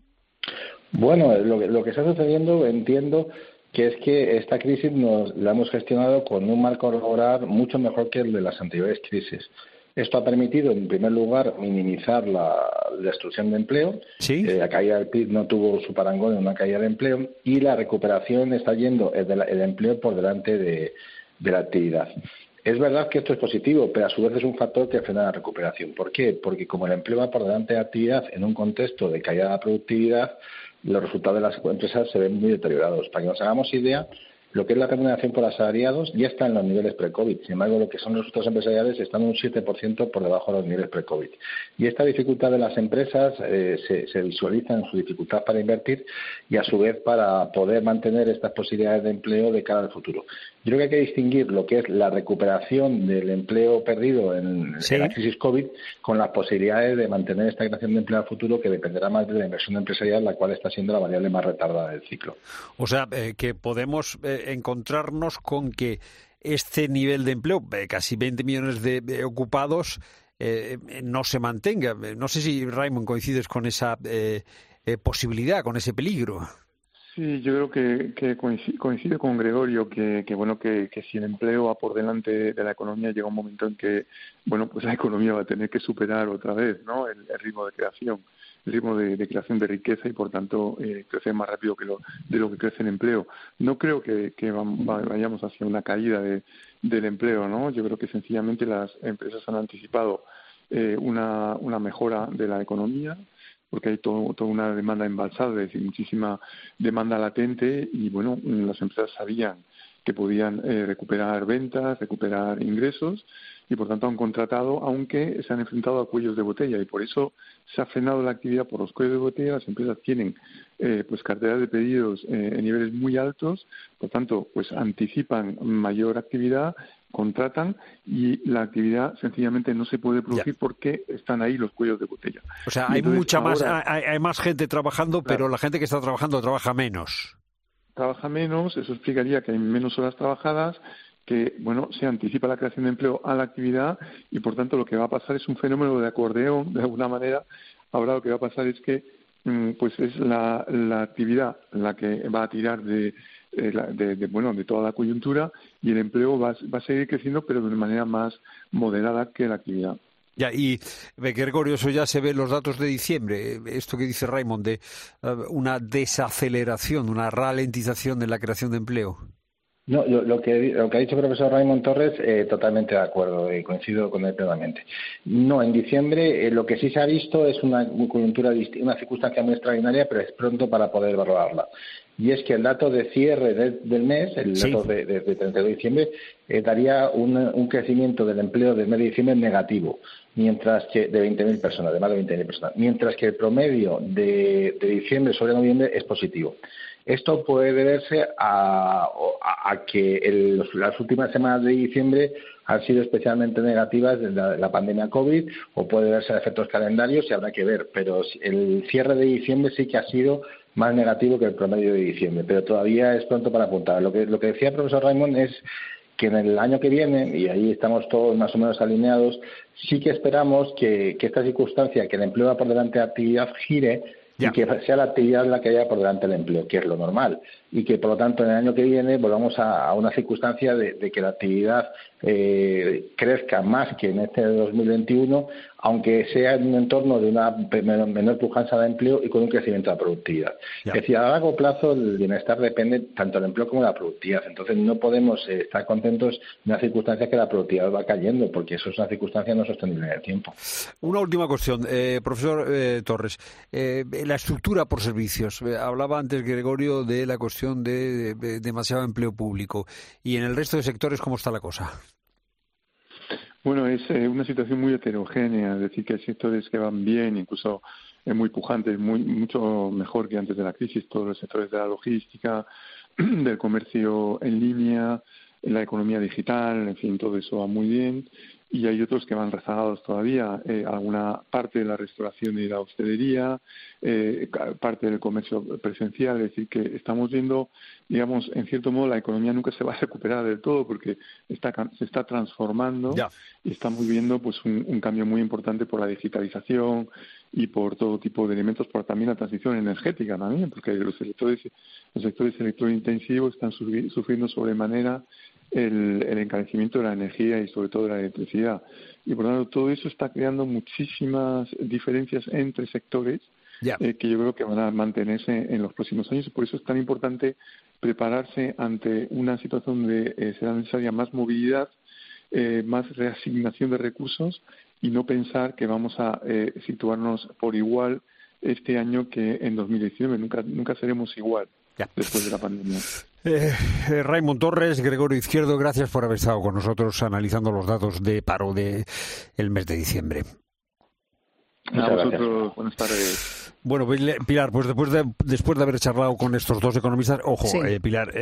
Bueno, lo que está sucediendo, entiendo que es que esta crisis la hemos gestionado con un marco laboral mucho mejor que el de las anteriores crisis. Esto ha permitido, en primer lugar, minimizar la destrucción de empleo. ¿Sí? La caída del PIB no tuvo su parangón en una caída de empleo y la recuperación está yendo el empleo por delante de la actividad. Es verdad que esto es positivo, pero a su vez es un factor que frena la recuperación. ¿Por qué? Porque como el empleo va por delante de la actividad en un contexto de caída de la productividad, los resultados de las empresas se ven muy deteriorados. Para que nos hagamos idea, lo que es la remuneración por asalariados ya está en los niveles pre-COVID. Sin embargo, lo que son los resultados empresariales están un 7% por debajo de los niveles pre-COVID. Y esta dificultad de las empresas se visualiza en su dificultad para invertir y, a su vez, para poder mantener estas posibilidades de empleo de cara al futuro. Yo creo que hay que distinguir lo que es la recuperación del empleo perdido en la crisis COVID con las posibilidades de mantener esta creación de empleo al futuro, que dependerá más de la inversión empresarial, la cual está siendo la variable más retardada del ciclo. O sea, que podemos encontrarnos con que este nivel de empleo, casi 20 millones de ocupados, no se mantenga. No sé si, Raimon, coincides con esa posibilidad, con ese peligro. Sí, yo creo que coincide con Gregorio que si el empleo va por delante de la economía, llega un momento en que, pues la economía va a tener que superar otra vez, ¿no?, el ritmo de creación, el ritmo de creación de riqueza y, por tanto, crecer más rápido de lo que crece el empleo. No creo que vayamos hacia una caída del empleo, ¿no? Yo creo que sencillamente las empresas han anticipado una mejora de la economía, porque hay toda una demanda embalsada, es decir, muchísima demanda latente y, las empresas sabían que podían recuperar ventas, recuperar ingresos y, por tanto, han contratado, aunque se han enfrentado a cuellos de botella y por eso se ha frenado la actividad por los cuellos de botella. Las empresas tienen carteras de pedidos en niveles muy altos, por tanto, anticipan mayor actividad, contratan y la actividad sencillamente no se puede producir porque están ahí los cuellos de botella. O sea, hay más gente trabajando, claro, pero la gente que está trabajando trabaja menos. trabaja menos, eso explicaría que hay menos horas trabajadas, que se anticipa la creación de empleo a la actividad y por tanto lo que va a pasar es un fenómeno de acordeón de alguna manera. Ahora lo que va a pasar es que pues es la actividad la que va a tirar de toda la coyuntura y el empleo va a seguir creciendo pero de una manera más moderada que la actividad. Ya, y Gregorio, eso ya se ve en los datos de diciembre, esto que dice Raimon de una desaceleración, una ralentización de la creación de empleo. No, lo que ha dicho el profesor Raimon Torres, totalmente de acuerdo, coincido con él plenamente. No, en diciembre lo que sí se ha visto es una coyuntura, una circunstancia muy extraordinaria, pero es pronto para poder valorarla. Y es que el dato de cierre del mes, el dato de 32 de diciembre, daría un crecimiento del empleo del mes de diciembre negativo, mientras que de 20.000 personas, de más de 20.000 personas, mientras que el promedio de diciembre sobre noviembre es positivo. Esto puede deberse a que las últimas semanas de diciembre han sido especialmente negativas de la pandemia COVID, o puede deberse a efectos calendarios y habrá que ver, pero el cierre de diciembre sí que ha sido más negativo que el promedio de diciembre, pero todavía es pronto para apuntar. Lo que decía el profesor Raimon es que en el año que viene, y ahí estamos todos más o menos alineados, sí que esperamos que esta circunstancia, que el empleo va por delante de la actividad, gire y que sea la actividad la que haya por delante del empleo, que es lo normal, y que por lo tanto en el año que viene volvamos a una circunstancia de que la actividad crezca más que en este 2021, aunque sea en un entorno de una menor pujanza de empleo y con un crecimiento de la productividad. Es decir, a largo plazo el bienestar depende tanto del empleo como de la productividad. Entonces no podemos estar contentos en una circunstancia que la productividad va cayendo, porque eso es una circunstancia no sostenible en el tiempo. Una última cuestión, profesor Torres. La estructura por servicios. Hablaba antes Gregorio de la cuestión de demasiado empleo público. ¿Y en el resto de sectores cómo está la cosa? Bueno, es una situación muy heterogénea, es decir, que hay sectores que van bien, incluso muy pujantes, mucho mejor que antes de la crisis, todos los sectores de la logística, del comercio en línea, la economía digital, en fin, todo eso va muy bien. Y hay otros que van rezagados todavía, alguna parte de la restauración y la hostelería, parte del comercio presencial, es decir, que estamos viendo, digamos, en cierto modo la economía nunca se va a recuperar del todo porque se está transformando y estamos viendo pues un cambio muy importante por la digitalización y por todo tipo de elementos, por también la transición energética también, porque los sectores electrointensivos están sufriendo sobremanera el encarecimiento de la energía y sobre todo de la electricidad. Y por lo tanto todo eso está creando muchísimas diferencias entre sectores que yo creo que van a mantenerse en los próximos años, y por eso es tan importante prepararse ante una situación donde será necesaria más movilidad, más reasignación de recursos, y no pensar que vamos a situarnos por igual este año que en 2019. Nunca seremos igual después de la pandemia. Raimon Torres, Gregorio Izquierdo, gracias por haber estado con nosotros analizando los datos de paro del mes de diciembre. A vosotros, buenas tardes. Bueno, Pilar, pues después de haber charlado con estos dos economistas, ojo, Pilar,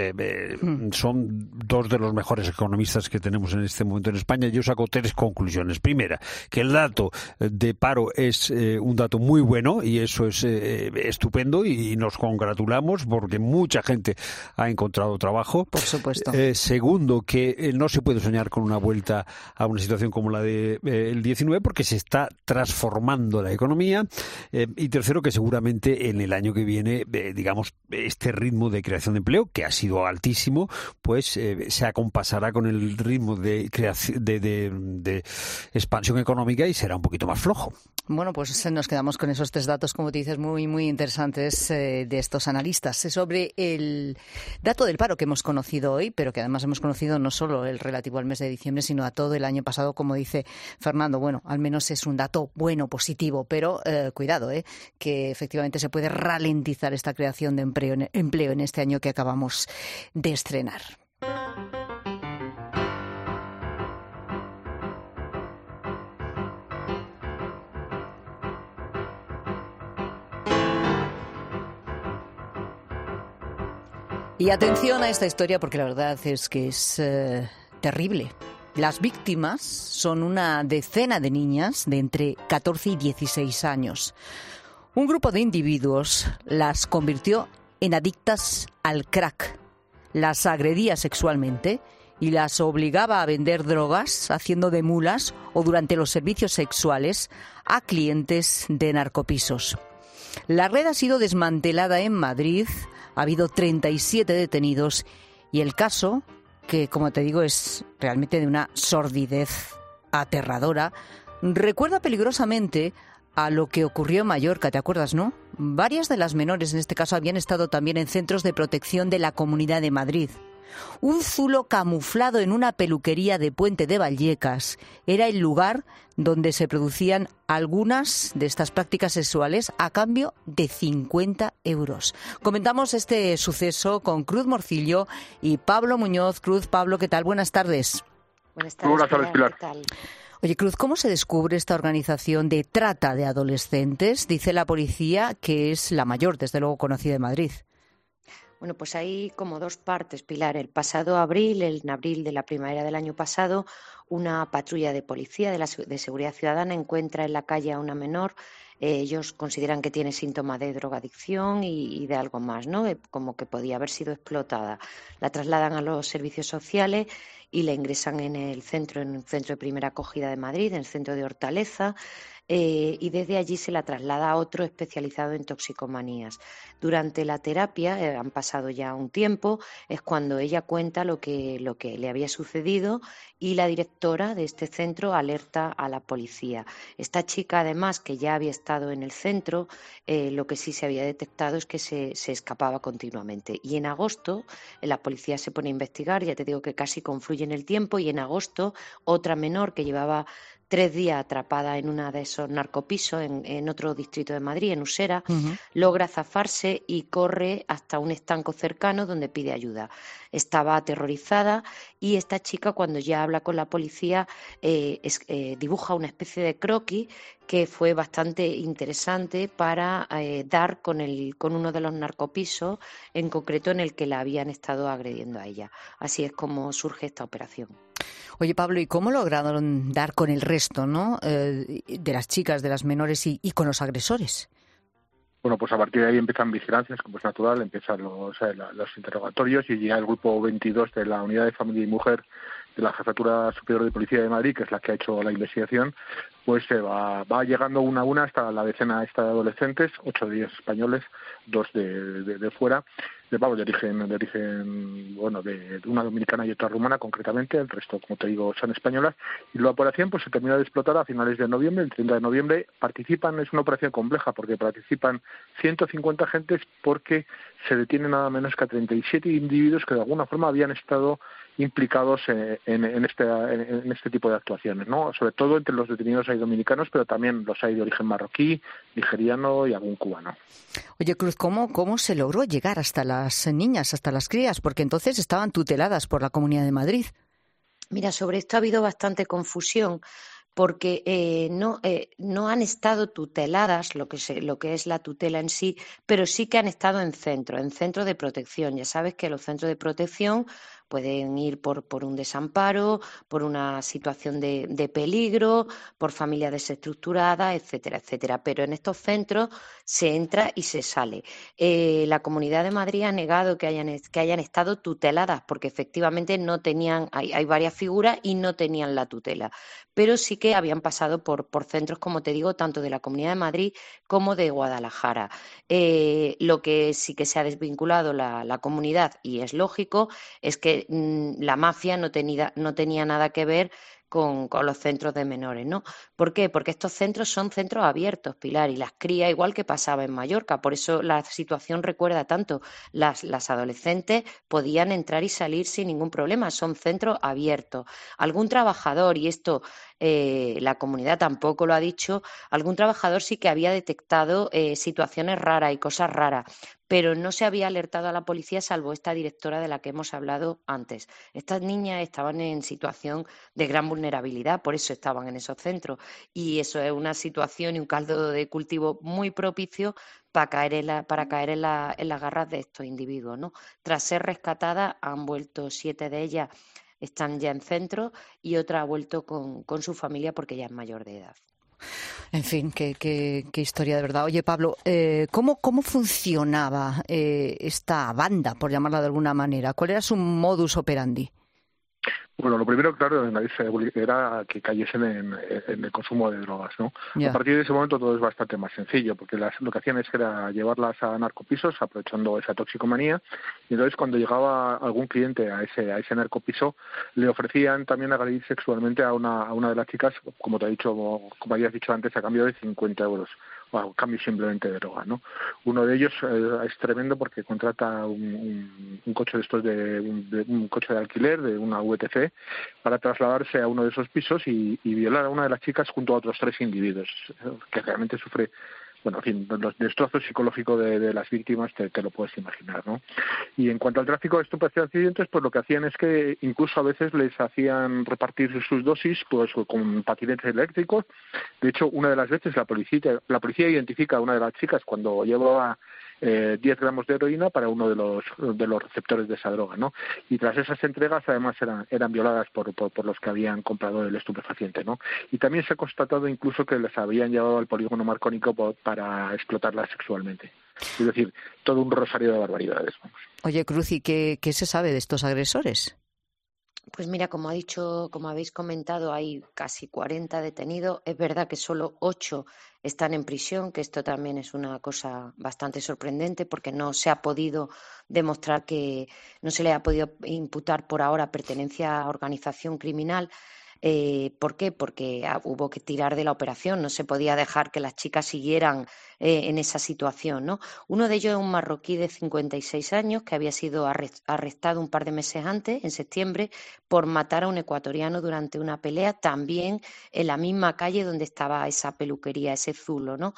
son dos de los mejores economistas que tenemos en este momento en España. Yo saco tres conclusiones. Primera, que el dato de paro es un dato muy bueno y eso es estupendo y nos congratulamos porque mucha gente ha encontrado trabajo. Por supuesto. Segundo, que no se puede soñar con una vuelta a una situación como la del 19 porque se está transformando la economía. Y tercero, que seguramente en el año que viene, digamos, este ritmo de creación de empleo, que ha sido altísimo, pues se acompasará con el ritmo de creación de expansión económica y será un poquito más flojo. Bueno, pues nos quedamos con esos tres datos, como te dices, muy, muy interesantes de estos analistas. Sobre el dato del paro que hemos conocido hoy, pero que además hemos conocido no solo el relativo al mes de diciembre, sino a todo el año pasado, como dice Fernando. Bueno, al menos es un dato bueno, positivo, pero cuidado, que efectivamente se puede ralentizar esta creación de empleo en este año que acabamos de estrenar. Y atención a esta historia porque la verdad es que es terrible. Las víctimas son una decena de niñas de entre 14 y 16 años. Un grupo de individuos las convirtió en adictas al crack. Las agredía sexualmente y las obligaba a vender drogas haciendo de mulas o durante los servicios sexuales a clientes de narcopisos. La red ha sido desmantelada en Madrid, ha habido 37 detenidos y el caso, que como te digo es realmente de una sordidez aterradora, recuerda peligrosamente a lo que ocurrió en Mallorca, ¿te acuerdas, no? Varias de las menores en este caso habían estado también en centros de protección de la Comunidad de Madrid. Un zulo camuflado en una peluquería de Puente de Vallecas era el lugar donde se producían algunas de estas prácticas sexuales a cambio de 50 euros. Comentamos este suceso con Cruz Morcillo y Pablo Muñoz. Cruz, Pablo, ¿qué tal? Buenas tardes. Buenas tardes, Pilar. ¿Qué tal? Oye, Cruz, ¿cómo se descubre esta organización de trata de adolescentes? Dice la policía que es la mayor, desde luego, conocida en Madrid. Bueno, pues hay como dos partes, Pilar. El pasado abril, en abril de la primavera del año pasado, una patrulla de policía de Seguridad Ciudadana encuentra en la calle a una menor. Ellos consideran que tiene síntomas de drogadicción y de algo más, ¿no? Como que podía haber sido explotada. La trasladan a los servicios sociales y la ingresan en un centro de primera acogida de Madrid, en el centro de Hortaleza. Y desde allí se la traslada a otro especializado en toxicomanías. Durante la terapia, han pasado ya un tiempo, es cuando ella cuenta lo que le había sucedido y la directora de este centro alerta a la policía. Esta chica, además, que ya había estado en el centro, lo que sí se había detectado es que se escapaba continuamente. Y en agosto la policía se pone a investigar, ya te digo que casi confluye en el tiempo, y en agosto otra menor que llevaba 3 días atrapada en una de esos narcopisos en otro distrito de Madrid, en Usera, logra zafarse y corre hasta un estanco cercano donde pide ayuda. Estaba aterrorizada y esta chica, cuando ya habla con la policía, dibuja una especie de croquis que fue bastante interesante para dar con uno de los narcopisos, en concreto en el que la habían estado agrediendo a ella. Así es como surge esta operación. Oye, Pablo, ¿y cómo lograron dar con el resto, ¿no? De las chicas, de las menores y con los agresores? Bueno, pues a partir de ahí empiezan vigilancias, como es natural, empiezan los interrogatorios, y ya el grupo 22 de la Unidad de Familia y Mujer de la Jefatura Superior de Policía de Madrid, que es la que ha hecho la investigación, pues se va llegando una a una hasta la decena esta de adolescentes, 8 de ellos españoles, 2 de fuera, de origen, bueno, de una dominicana y otra rumana concretamente. El resto, como te digo, son españolas, y la operación pues se termina de explotar a finales de noviembre. El 30 de noviembre es una operación compleja porque participan 150 agentes, porque se detienen nada menos que a 37 individuos que de alguna forma habían estado implicados en este tipo de actuaciones, ¿no? Sobre todo entre los detenidos hay dominicanos, pero también los hay de origen marroquí, nigeriano y algún cubano. Oye, Cruz, ¿cómo se logró llegar hasta las niñas, hasta las crías? Porque entonces estaban tuteladas por la Comunidad de Madrid. Mira, sobre esto ha habido bastante confusión, porque no han estado tuteladas, lo que es la tutela en sí, pero sí que han estado en centro de protección. Ya sabes que los centros de protección pueden ir por un desamparo, por una situación de peligro, por familias desestructuradas, etcétera, etcétera. Pero en estos centros se entra y se sale. La Comunidad de Madrid ha negado que hayan estado tuteladas, porque efectivamente no tenían, hay varias figuras y no tenían la tutela. Pero sí que habían pasado por centros, como te digo, tanto de la Comunidad de Madrid como de Guadalajara. Lo que sí que se ha desvinculado la comunidad, y es lógico, es que la mafia no tenía nada que ver con los centros de menores, ¿no? ¿Por qué? Porque estos centros son centros abiertos, Pilar, y las crías, igual que pasaba en Mallorca. Por eso la situación recuerda tanto. Las adolescentes podían entrar y salir sin ningún problema. Son centros abiertos. Algún trabajador, y esto la comunidad tampoco lo ha dicho, algún trabajador sí que había detectado situaciones raras y cosas raras, pero no se había alertado a la policía, salvo esta directora de la que hemos hablado antes. Estas niñas estaban en situación de gran vulnerabilidad, por eso estaban en esos centros, y eso es una situación y un caldo de cultivo muy propicio para caer en las garras de estos individuos, ¿no? Tras ser rescatadas, han vuelto 7 de ellas, están ya en centro, y otra ha vuelto con su familia porque ya es mayor de edad. En fin, qué historia de verdad. Oye, Pablo, ¿cómo funcionaba esta banda, por llamarla de alguna manera? ¿Cuál era su modus operandi? Bueno, lo primero, claro, era que cayesen en el consumo de drogas, ¿no? Ya. A partir de ese momento todo es bastante más sencillo, porque lo que hacían era llevarlas a narcopisos, aprovechando esa toxicomanía, y entonces cuando llegaba algún cliente a ese narcopiso, le ofrecían también agredir sexualmente a una de las chicas, como habías dicho antes, a cambio de 50 euros. O a cambio simplemente de droga, ¿no? Uno de ellos es tremendo porque contrata un coche de estos un coche de alquiler, de una VTC, para trasladarse a uno de esos pisos y violar a una de las chicas junto a otros 3 individuos, que realmente sufre, bueno, en fin, los destrozos psicológicos de las víctimas te lo puedes imaginar, ¿no? Y en cuanto al tráfico de estupefacientes, pues lo que hacían es que incluso a veces les hacían repartir sus dosis pues con patinetes eléctricos. De hecho, una de las veces la policía identifica a una de las chicas cuando llevaba 10 gramos de heroína para uno de los receptores de esa droga, ¿no? Y tras esas entregas, además, eran violadas por los que habían comprado el estupefaciente, ¿no? Y también se ha constatado incluso que les habían llevado al polígono marcónico para explotarlas sexualmente. Es decir, todo un rosario de barbaridades, vamos. Oye, Cruz, ¿y qué se sabe de estos agresores? Pues mira, como habéis comentado, hay casi 40 detenidos. Es verdad que solo 8 están en prisión, que esto también es una cosa bastante sorprendente porque no se ha podido demostrar no se le ha podido imputar por ahora pertenencia a organización criminal. ¿Por qué? Porque hubo que tirar de la operación, no se podía dejar que las chicas siguieran en esa situación, ¿no? Uno de ellos es un marroquí de 56 años que había sido arrestado un par de meses antes, en septiembre, por matar a un ecuatoriano durante una pelea, también en la misma calle donde estaba esa peluquería, ese zulo, ¿no?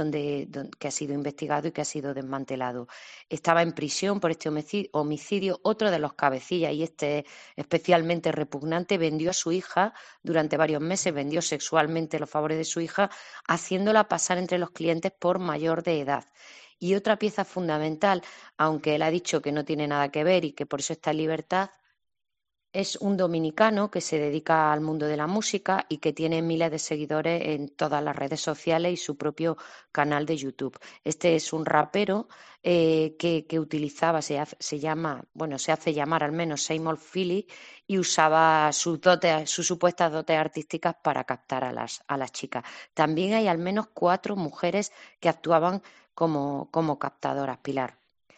Que ha sido investigado y que ha sido desmantelado. Estaba en prisión por este homicidio. Otro de los cabecillas, y este especialmente repugnante, vendió a su hija durante varios meses, vendió sexualmente los favores de su hija, haciéndola pasar entre los clientes por mayor de edad. Y otra pieza fundamental, aunque él ha dicho que no tiene nada que ver y que por eso está en libertad, es un dominicano que se dedica al mundo de la música y que tiene miles de seguidores en todas las redes sociales y su propio canal de YouTube. Este es un rapero que utilizaba, se hace llamar al menos Seymour Philly, y usaba sus supuestas dotes artísticas para captar a las chicas. También hay al menos 4 mujeres que actuaban como captadoras, Pilar.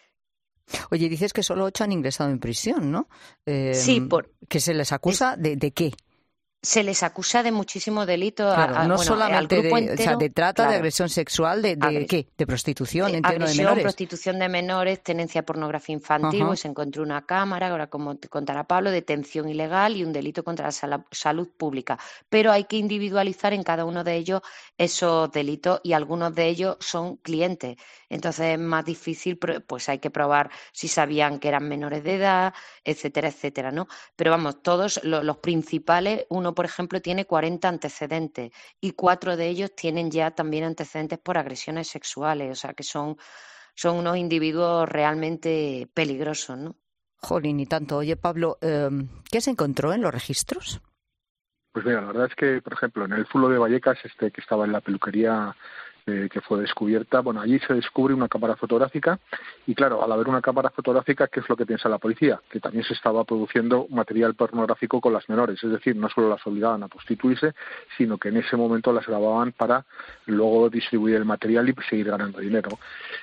Oye, dices que solo 8 han ingresado en prisión, ¿no? Sí, ¿que se les acusa de qué? Se les acusa de muchísimos delitos. Claro, no solamente de trata, claro, de agresión sexual, ¿de qué? ¿De prostitución? Entiendo, agresión, de menores. prostitución de menores, tenencia de pornografía infantil, pues se encontró una cámara, ahora como te contará Pablo, detención ilegal y un delito contra la salud pública. Pero hay que individualizar en cada uno de ellos esos delitos y algunos de ellos son clientes. Entonces es más difícil, pues hay que probar si sabían que eran menores de edad, etcétera, etcétera, ¿no? Pero vamos, todos los principales, uno por ejemplo tiene 40 antecedentes y 4 de ellos tienen ya también antecedentes por agresiones sexuales, o sea que son unos individuos realmente peligrosos, ¿no? Jolín, y tanto. Oye, Pablo, ¿qué se encontró en los registros? Pues mira, la verdad es que, por ejemplo, en el Zulo de Vallecas, que estaba en la peluquería que fue descubierta, bueno, allí se descubre una cámara fotográfica y claro, al haber una cámara fotográfica, ¿qué es lo que piensa la policía? Que también se estaba produciendo material pornográfico con las menores, es decir, no solo las obligaban a prostituirse, sino que en ese momento las grababan para luego distribuir el material y seguir ganando dinero.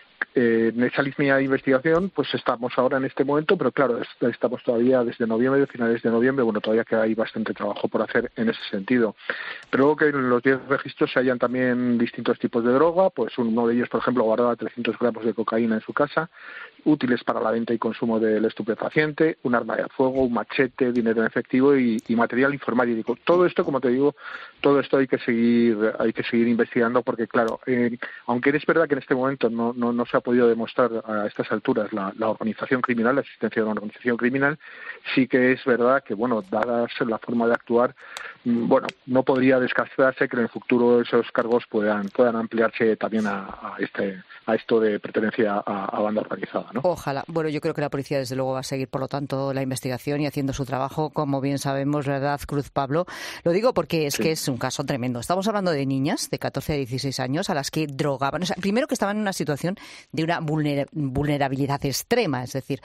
En esa línea de investigación, pues estamos ahora en este momento, pero claro, estamos todavía desde noviembre, finales de noviembre, bueno, todavía que hay bastante trabajo por hacer en ese sentido. Pero luego que en los 10 registros se hallan también distintos tipos de droga, pues uno de ellos, por ejemplo, guardaba 300 gramos de cocaína en su casa, útiles para la venta y consumo del estupefaciente, un arma de fuego, un machete, dinero en efectivo y material informático. Todo esto, como te digo, todo esto hay que seguir investigando porque, claro, aunque es verdad que en este momento no se ha podido demostrar a estas alturas la organización criminal, la existencia de una organización criminal, sí que es verdad que, bueno, dada la forma de actuar, bueno, no podría descartarse que en el futuro esos cargos puedan ampliarse también a esto de pertenencia a banda organizada, ¿no? Ojalá. Bueno, yo creo que la policía desde luego va a seguir, por lo tanto, la investigación y haciendo su trabajo, como bien sabemos, ¿verdad, Cruz Pablo? Lo digo porque es que es un caso tremendo. Estamos hablando de niñas de 14 a 16 años a las que drogaban. O sea, primero que estaban en una situación de una vulnerabilidad extrema, es decir,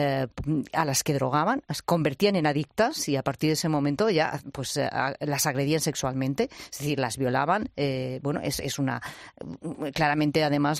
a las que drogaban, las convertían en adictas y a partir de ese momento ya pues las agredían sexualmente, es decir, las violaban. Bueno, es una... Claramente, además,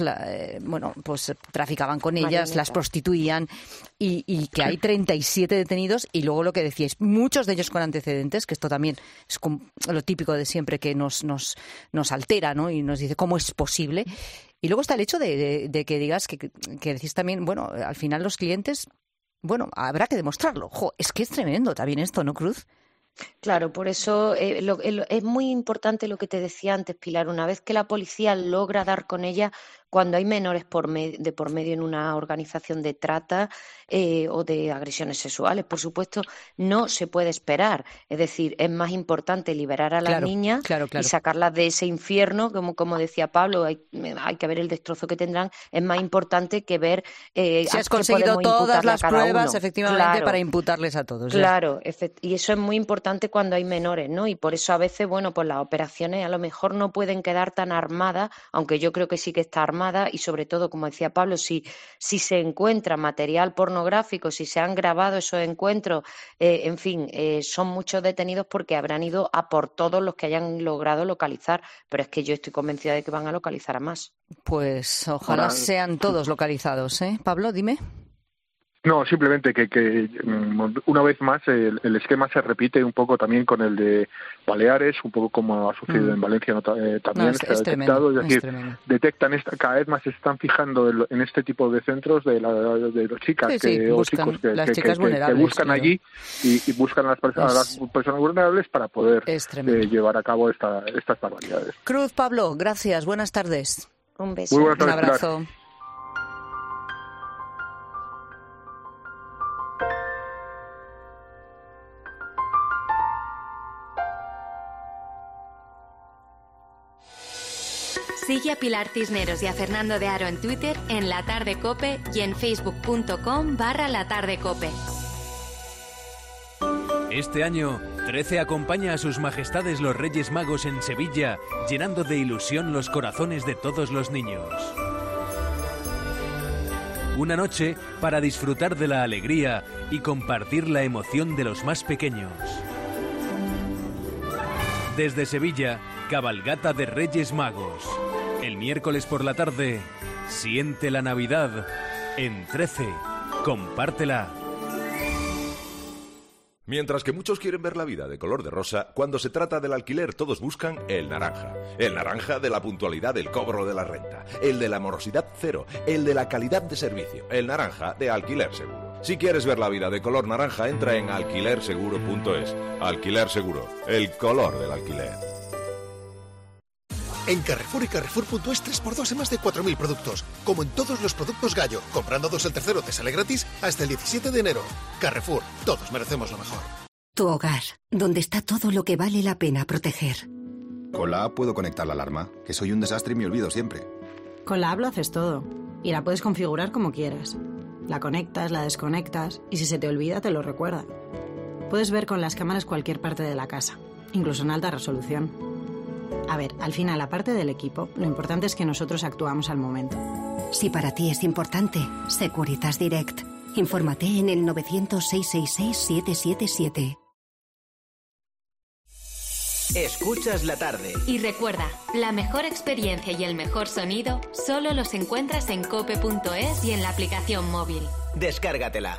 pues traficaban con ellas, las prostituían y que hay 37 detenidos y luego lo que decíais, muchos de ellos con antecedentes, que esto también es lo típico de siempre que nos altera, ¿no? Y nos dice cómo es posible. Y luego está el hecho de que digas que decís también, bueno, al final los clientes, bueno, habrá que demostrarlo. Es que es tremendo también esto, ¿no, Cruz? Claro, por eso es muy importante lo que te decía antes, Pilar. Una vez que la policía logra dar con ella, cuando hay menores de por medio en una organización de trata o de agresiones sexuales, por supuesto, no se puede esperar. Es decir, es más importante liberar a las niñas y sacarlas de ese infierno, como decía Pablo, hay que ver el destrozo que tendrán. Es más importante que ver si has conseguido todas las pruebas, efectivamente, para imputarles a todos. Claro, y eso es muy importante cuando hay menores, ¿no? Y por eso a veces, bueno, pues las operaciones a lo mejor no pueden quedar tan armadas, aunque yo creo que sí que está armada, y sobre todo, como decía Pablo, si se encuentra material pornográfico, si se han grabado esos encuentros, en fin, son muchos detenidos porque habrán ido a por todos los que hayan logrado localizar, pero es que yo estoy convencida de que van a localizar a más. Pues ojalá sean todos localizados, ¿eh? Pablo, dime. No, simplemente que una vez más el esquema se repite un poco también con el de Baleares, un poco como ha sucedido en Valencia también se ha detectado, es decir, detectan cada vez más se están fijando en este tipo de centros de las chicas o chicos que buscan allí y buscan a las personas vulnerables para poder llevar a cabo estas barbaridades. Cruz, Pablo, gracias, buenas tardes. Un beso. Muy buenas tardes, un abrazo. Pilar. Sigue a Pilar Cisneros y a Fernando de Aro en Twitter, en La Tarde Cope y en facebook.com/latardecope. Este año, 13 acompaña a sus majestades los Reyes Magos en Sevilla, llenando de ilusión los corazones de todos los niños. Una noche para disfrutar de la alegría y compartir la emoción de los más pequeños. Desde Sevilla, cabalgata de Reyes Magos. El miércoles por la tarde, siente la Navidad. En 13, compártela. Mientras que muchos quieren ver la vida de color de rosa, cuando se trata del alquiler todos buscan el naranja. El naranja de la puntualidad del cobro de la renta, el de la morosidad cero, el de la calidad de servicio, el naranja de Alquiler Seguro. Si quieres ver la vida de color naranja, entra en alquilerseguro.es. Alquiler Seguro, el color del alquiler. En Carrefour y Carrefour.es 3x2 en más de 4.000 productos. Como en todos los productos Gallo. Comprando 2 el tercero te sale gratis hasta el 17 de enero. Carrefour, todos merecemos lo mejor. Tu hogar, donde está todo lo que vale la pena proteger. Con la app puedo conectar la alarma, que soy un desastre y me olvido siempre. Con la app lo haces todo. Y la puedes configurar como quieras. La conectas, la desconectas y si se te olvida te lo recuerda. Puedes ver con las cámaras cualquier parte de la casa, incluso en alta resolución. A ver, al final, aparte del equipo, lo importante es que nosotros actuamos al momento. Si para ti es importante, Securitas Direct. Infórmate en el 900-666-777. Escuchas la tarde. Y recuerda, la mejor experiencia y el mejor sonido solo los encuentras en cope.es y en la aplicación móvil. Descárgatela.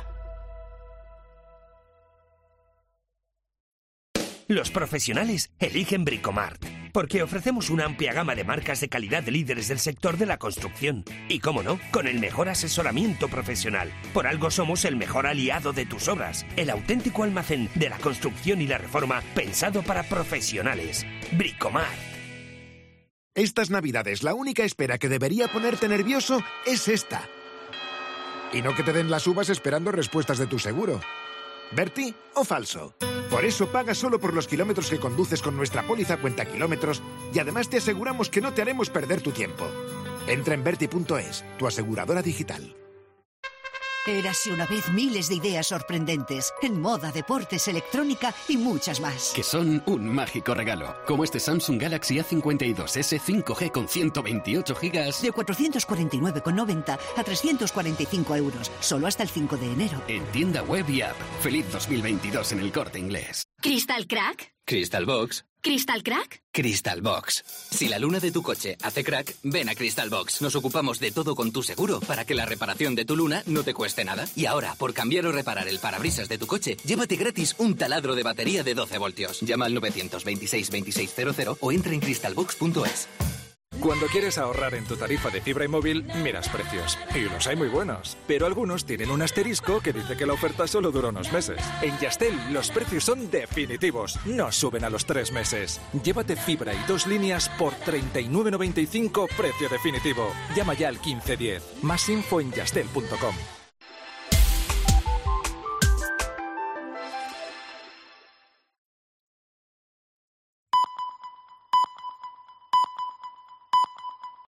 Los profesionales eligen Bricomart, porque ofrecemos una amplia gama de marcas de calidad de líderes del sector de la construcción. Y cómo no, con el mejor asesoramiento profesional. Por algo somos el mejor aliado de tus obras, el auténtico almacén de la construcción y la reforma pensado para profesionales. Bricomart. Estas Navidades la única espera que debería ponerte nervioso es esta. Y no que te den las uvas esperando respuestas de tu seguro. ¿Berti o falso? Por eso paga solo por los kilómetros que conduces con nuestra póliza cuenta kilómetros y además te aseguramos que no te haremos perder tu tiempo. Entra en Berti.es, tu aseguradora digital. Érase una vez miles de ideas sorprendentes en moda, deportes, electrónica y muchas más. Que son un mágico regalo, como este Samsung Galaxy A52s 5G con 128 GB de 449,90 a 345 euros, solo hasta el 5 de enero. En tienda web y app. Feliz 2022 en El Corte Inglés. ¿Crystal Crack? Crystal Box. ¿Crystal Crack? Crystal Box. Si la luna de tu coche hace crack, ven a Crystal Box. Nos ocupamos de todo con tu seguro para que la reparación de tu luna no te cueste nada. Y ahora, por cambiar o reparar el parabrisas de tu coche, llévate gratis un taladro de batería de 12 voltios. Llama al 926 2600 o entra en crystalbox.es. Cuando quieres ahorrar en tu tarifa de fibra y móvil, miras precios. Y los hay muy buenos. Pero algunos tienen un asterisco que dice que la oferta solo dura unos meses. En Yastel, los precios son definitivos. No suben a los 3 meses. Llévate fibra y 2 líneas por 39,95 precio definitivo. Llama ya al 1510. Más info en yastel.com.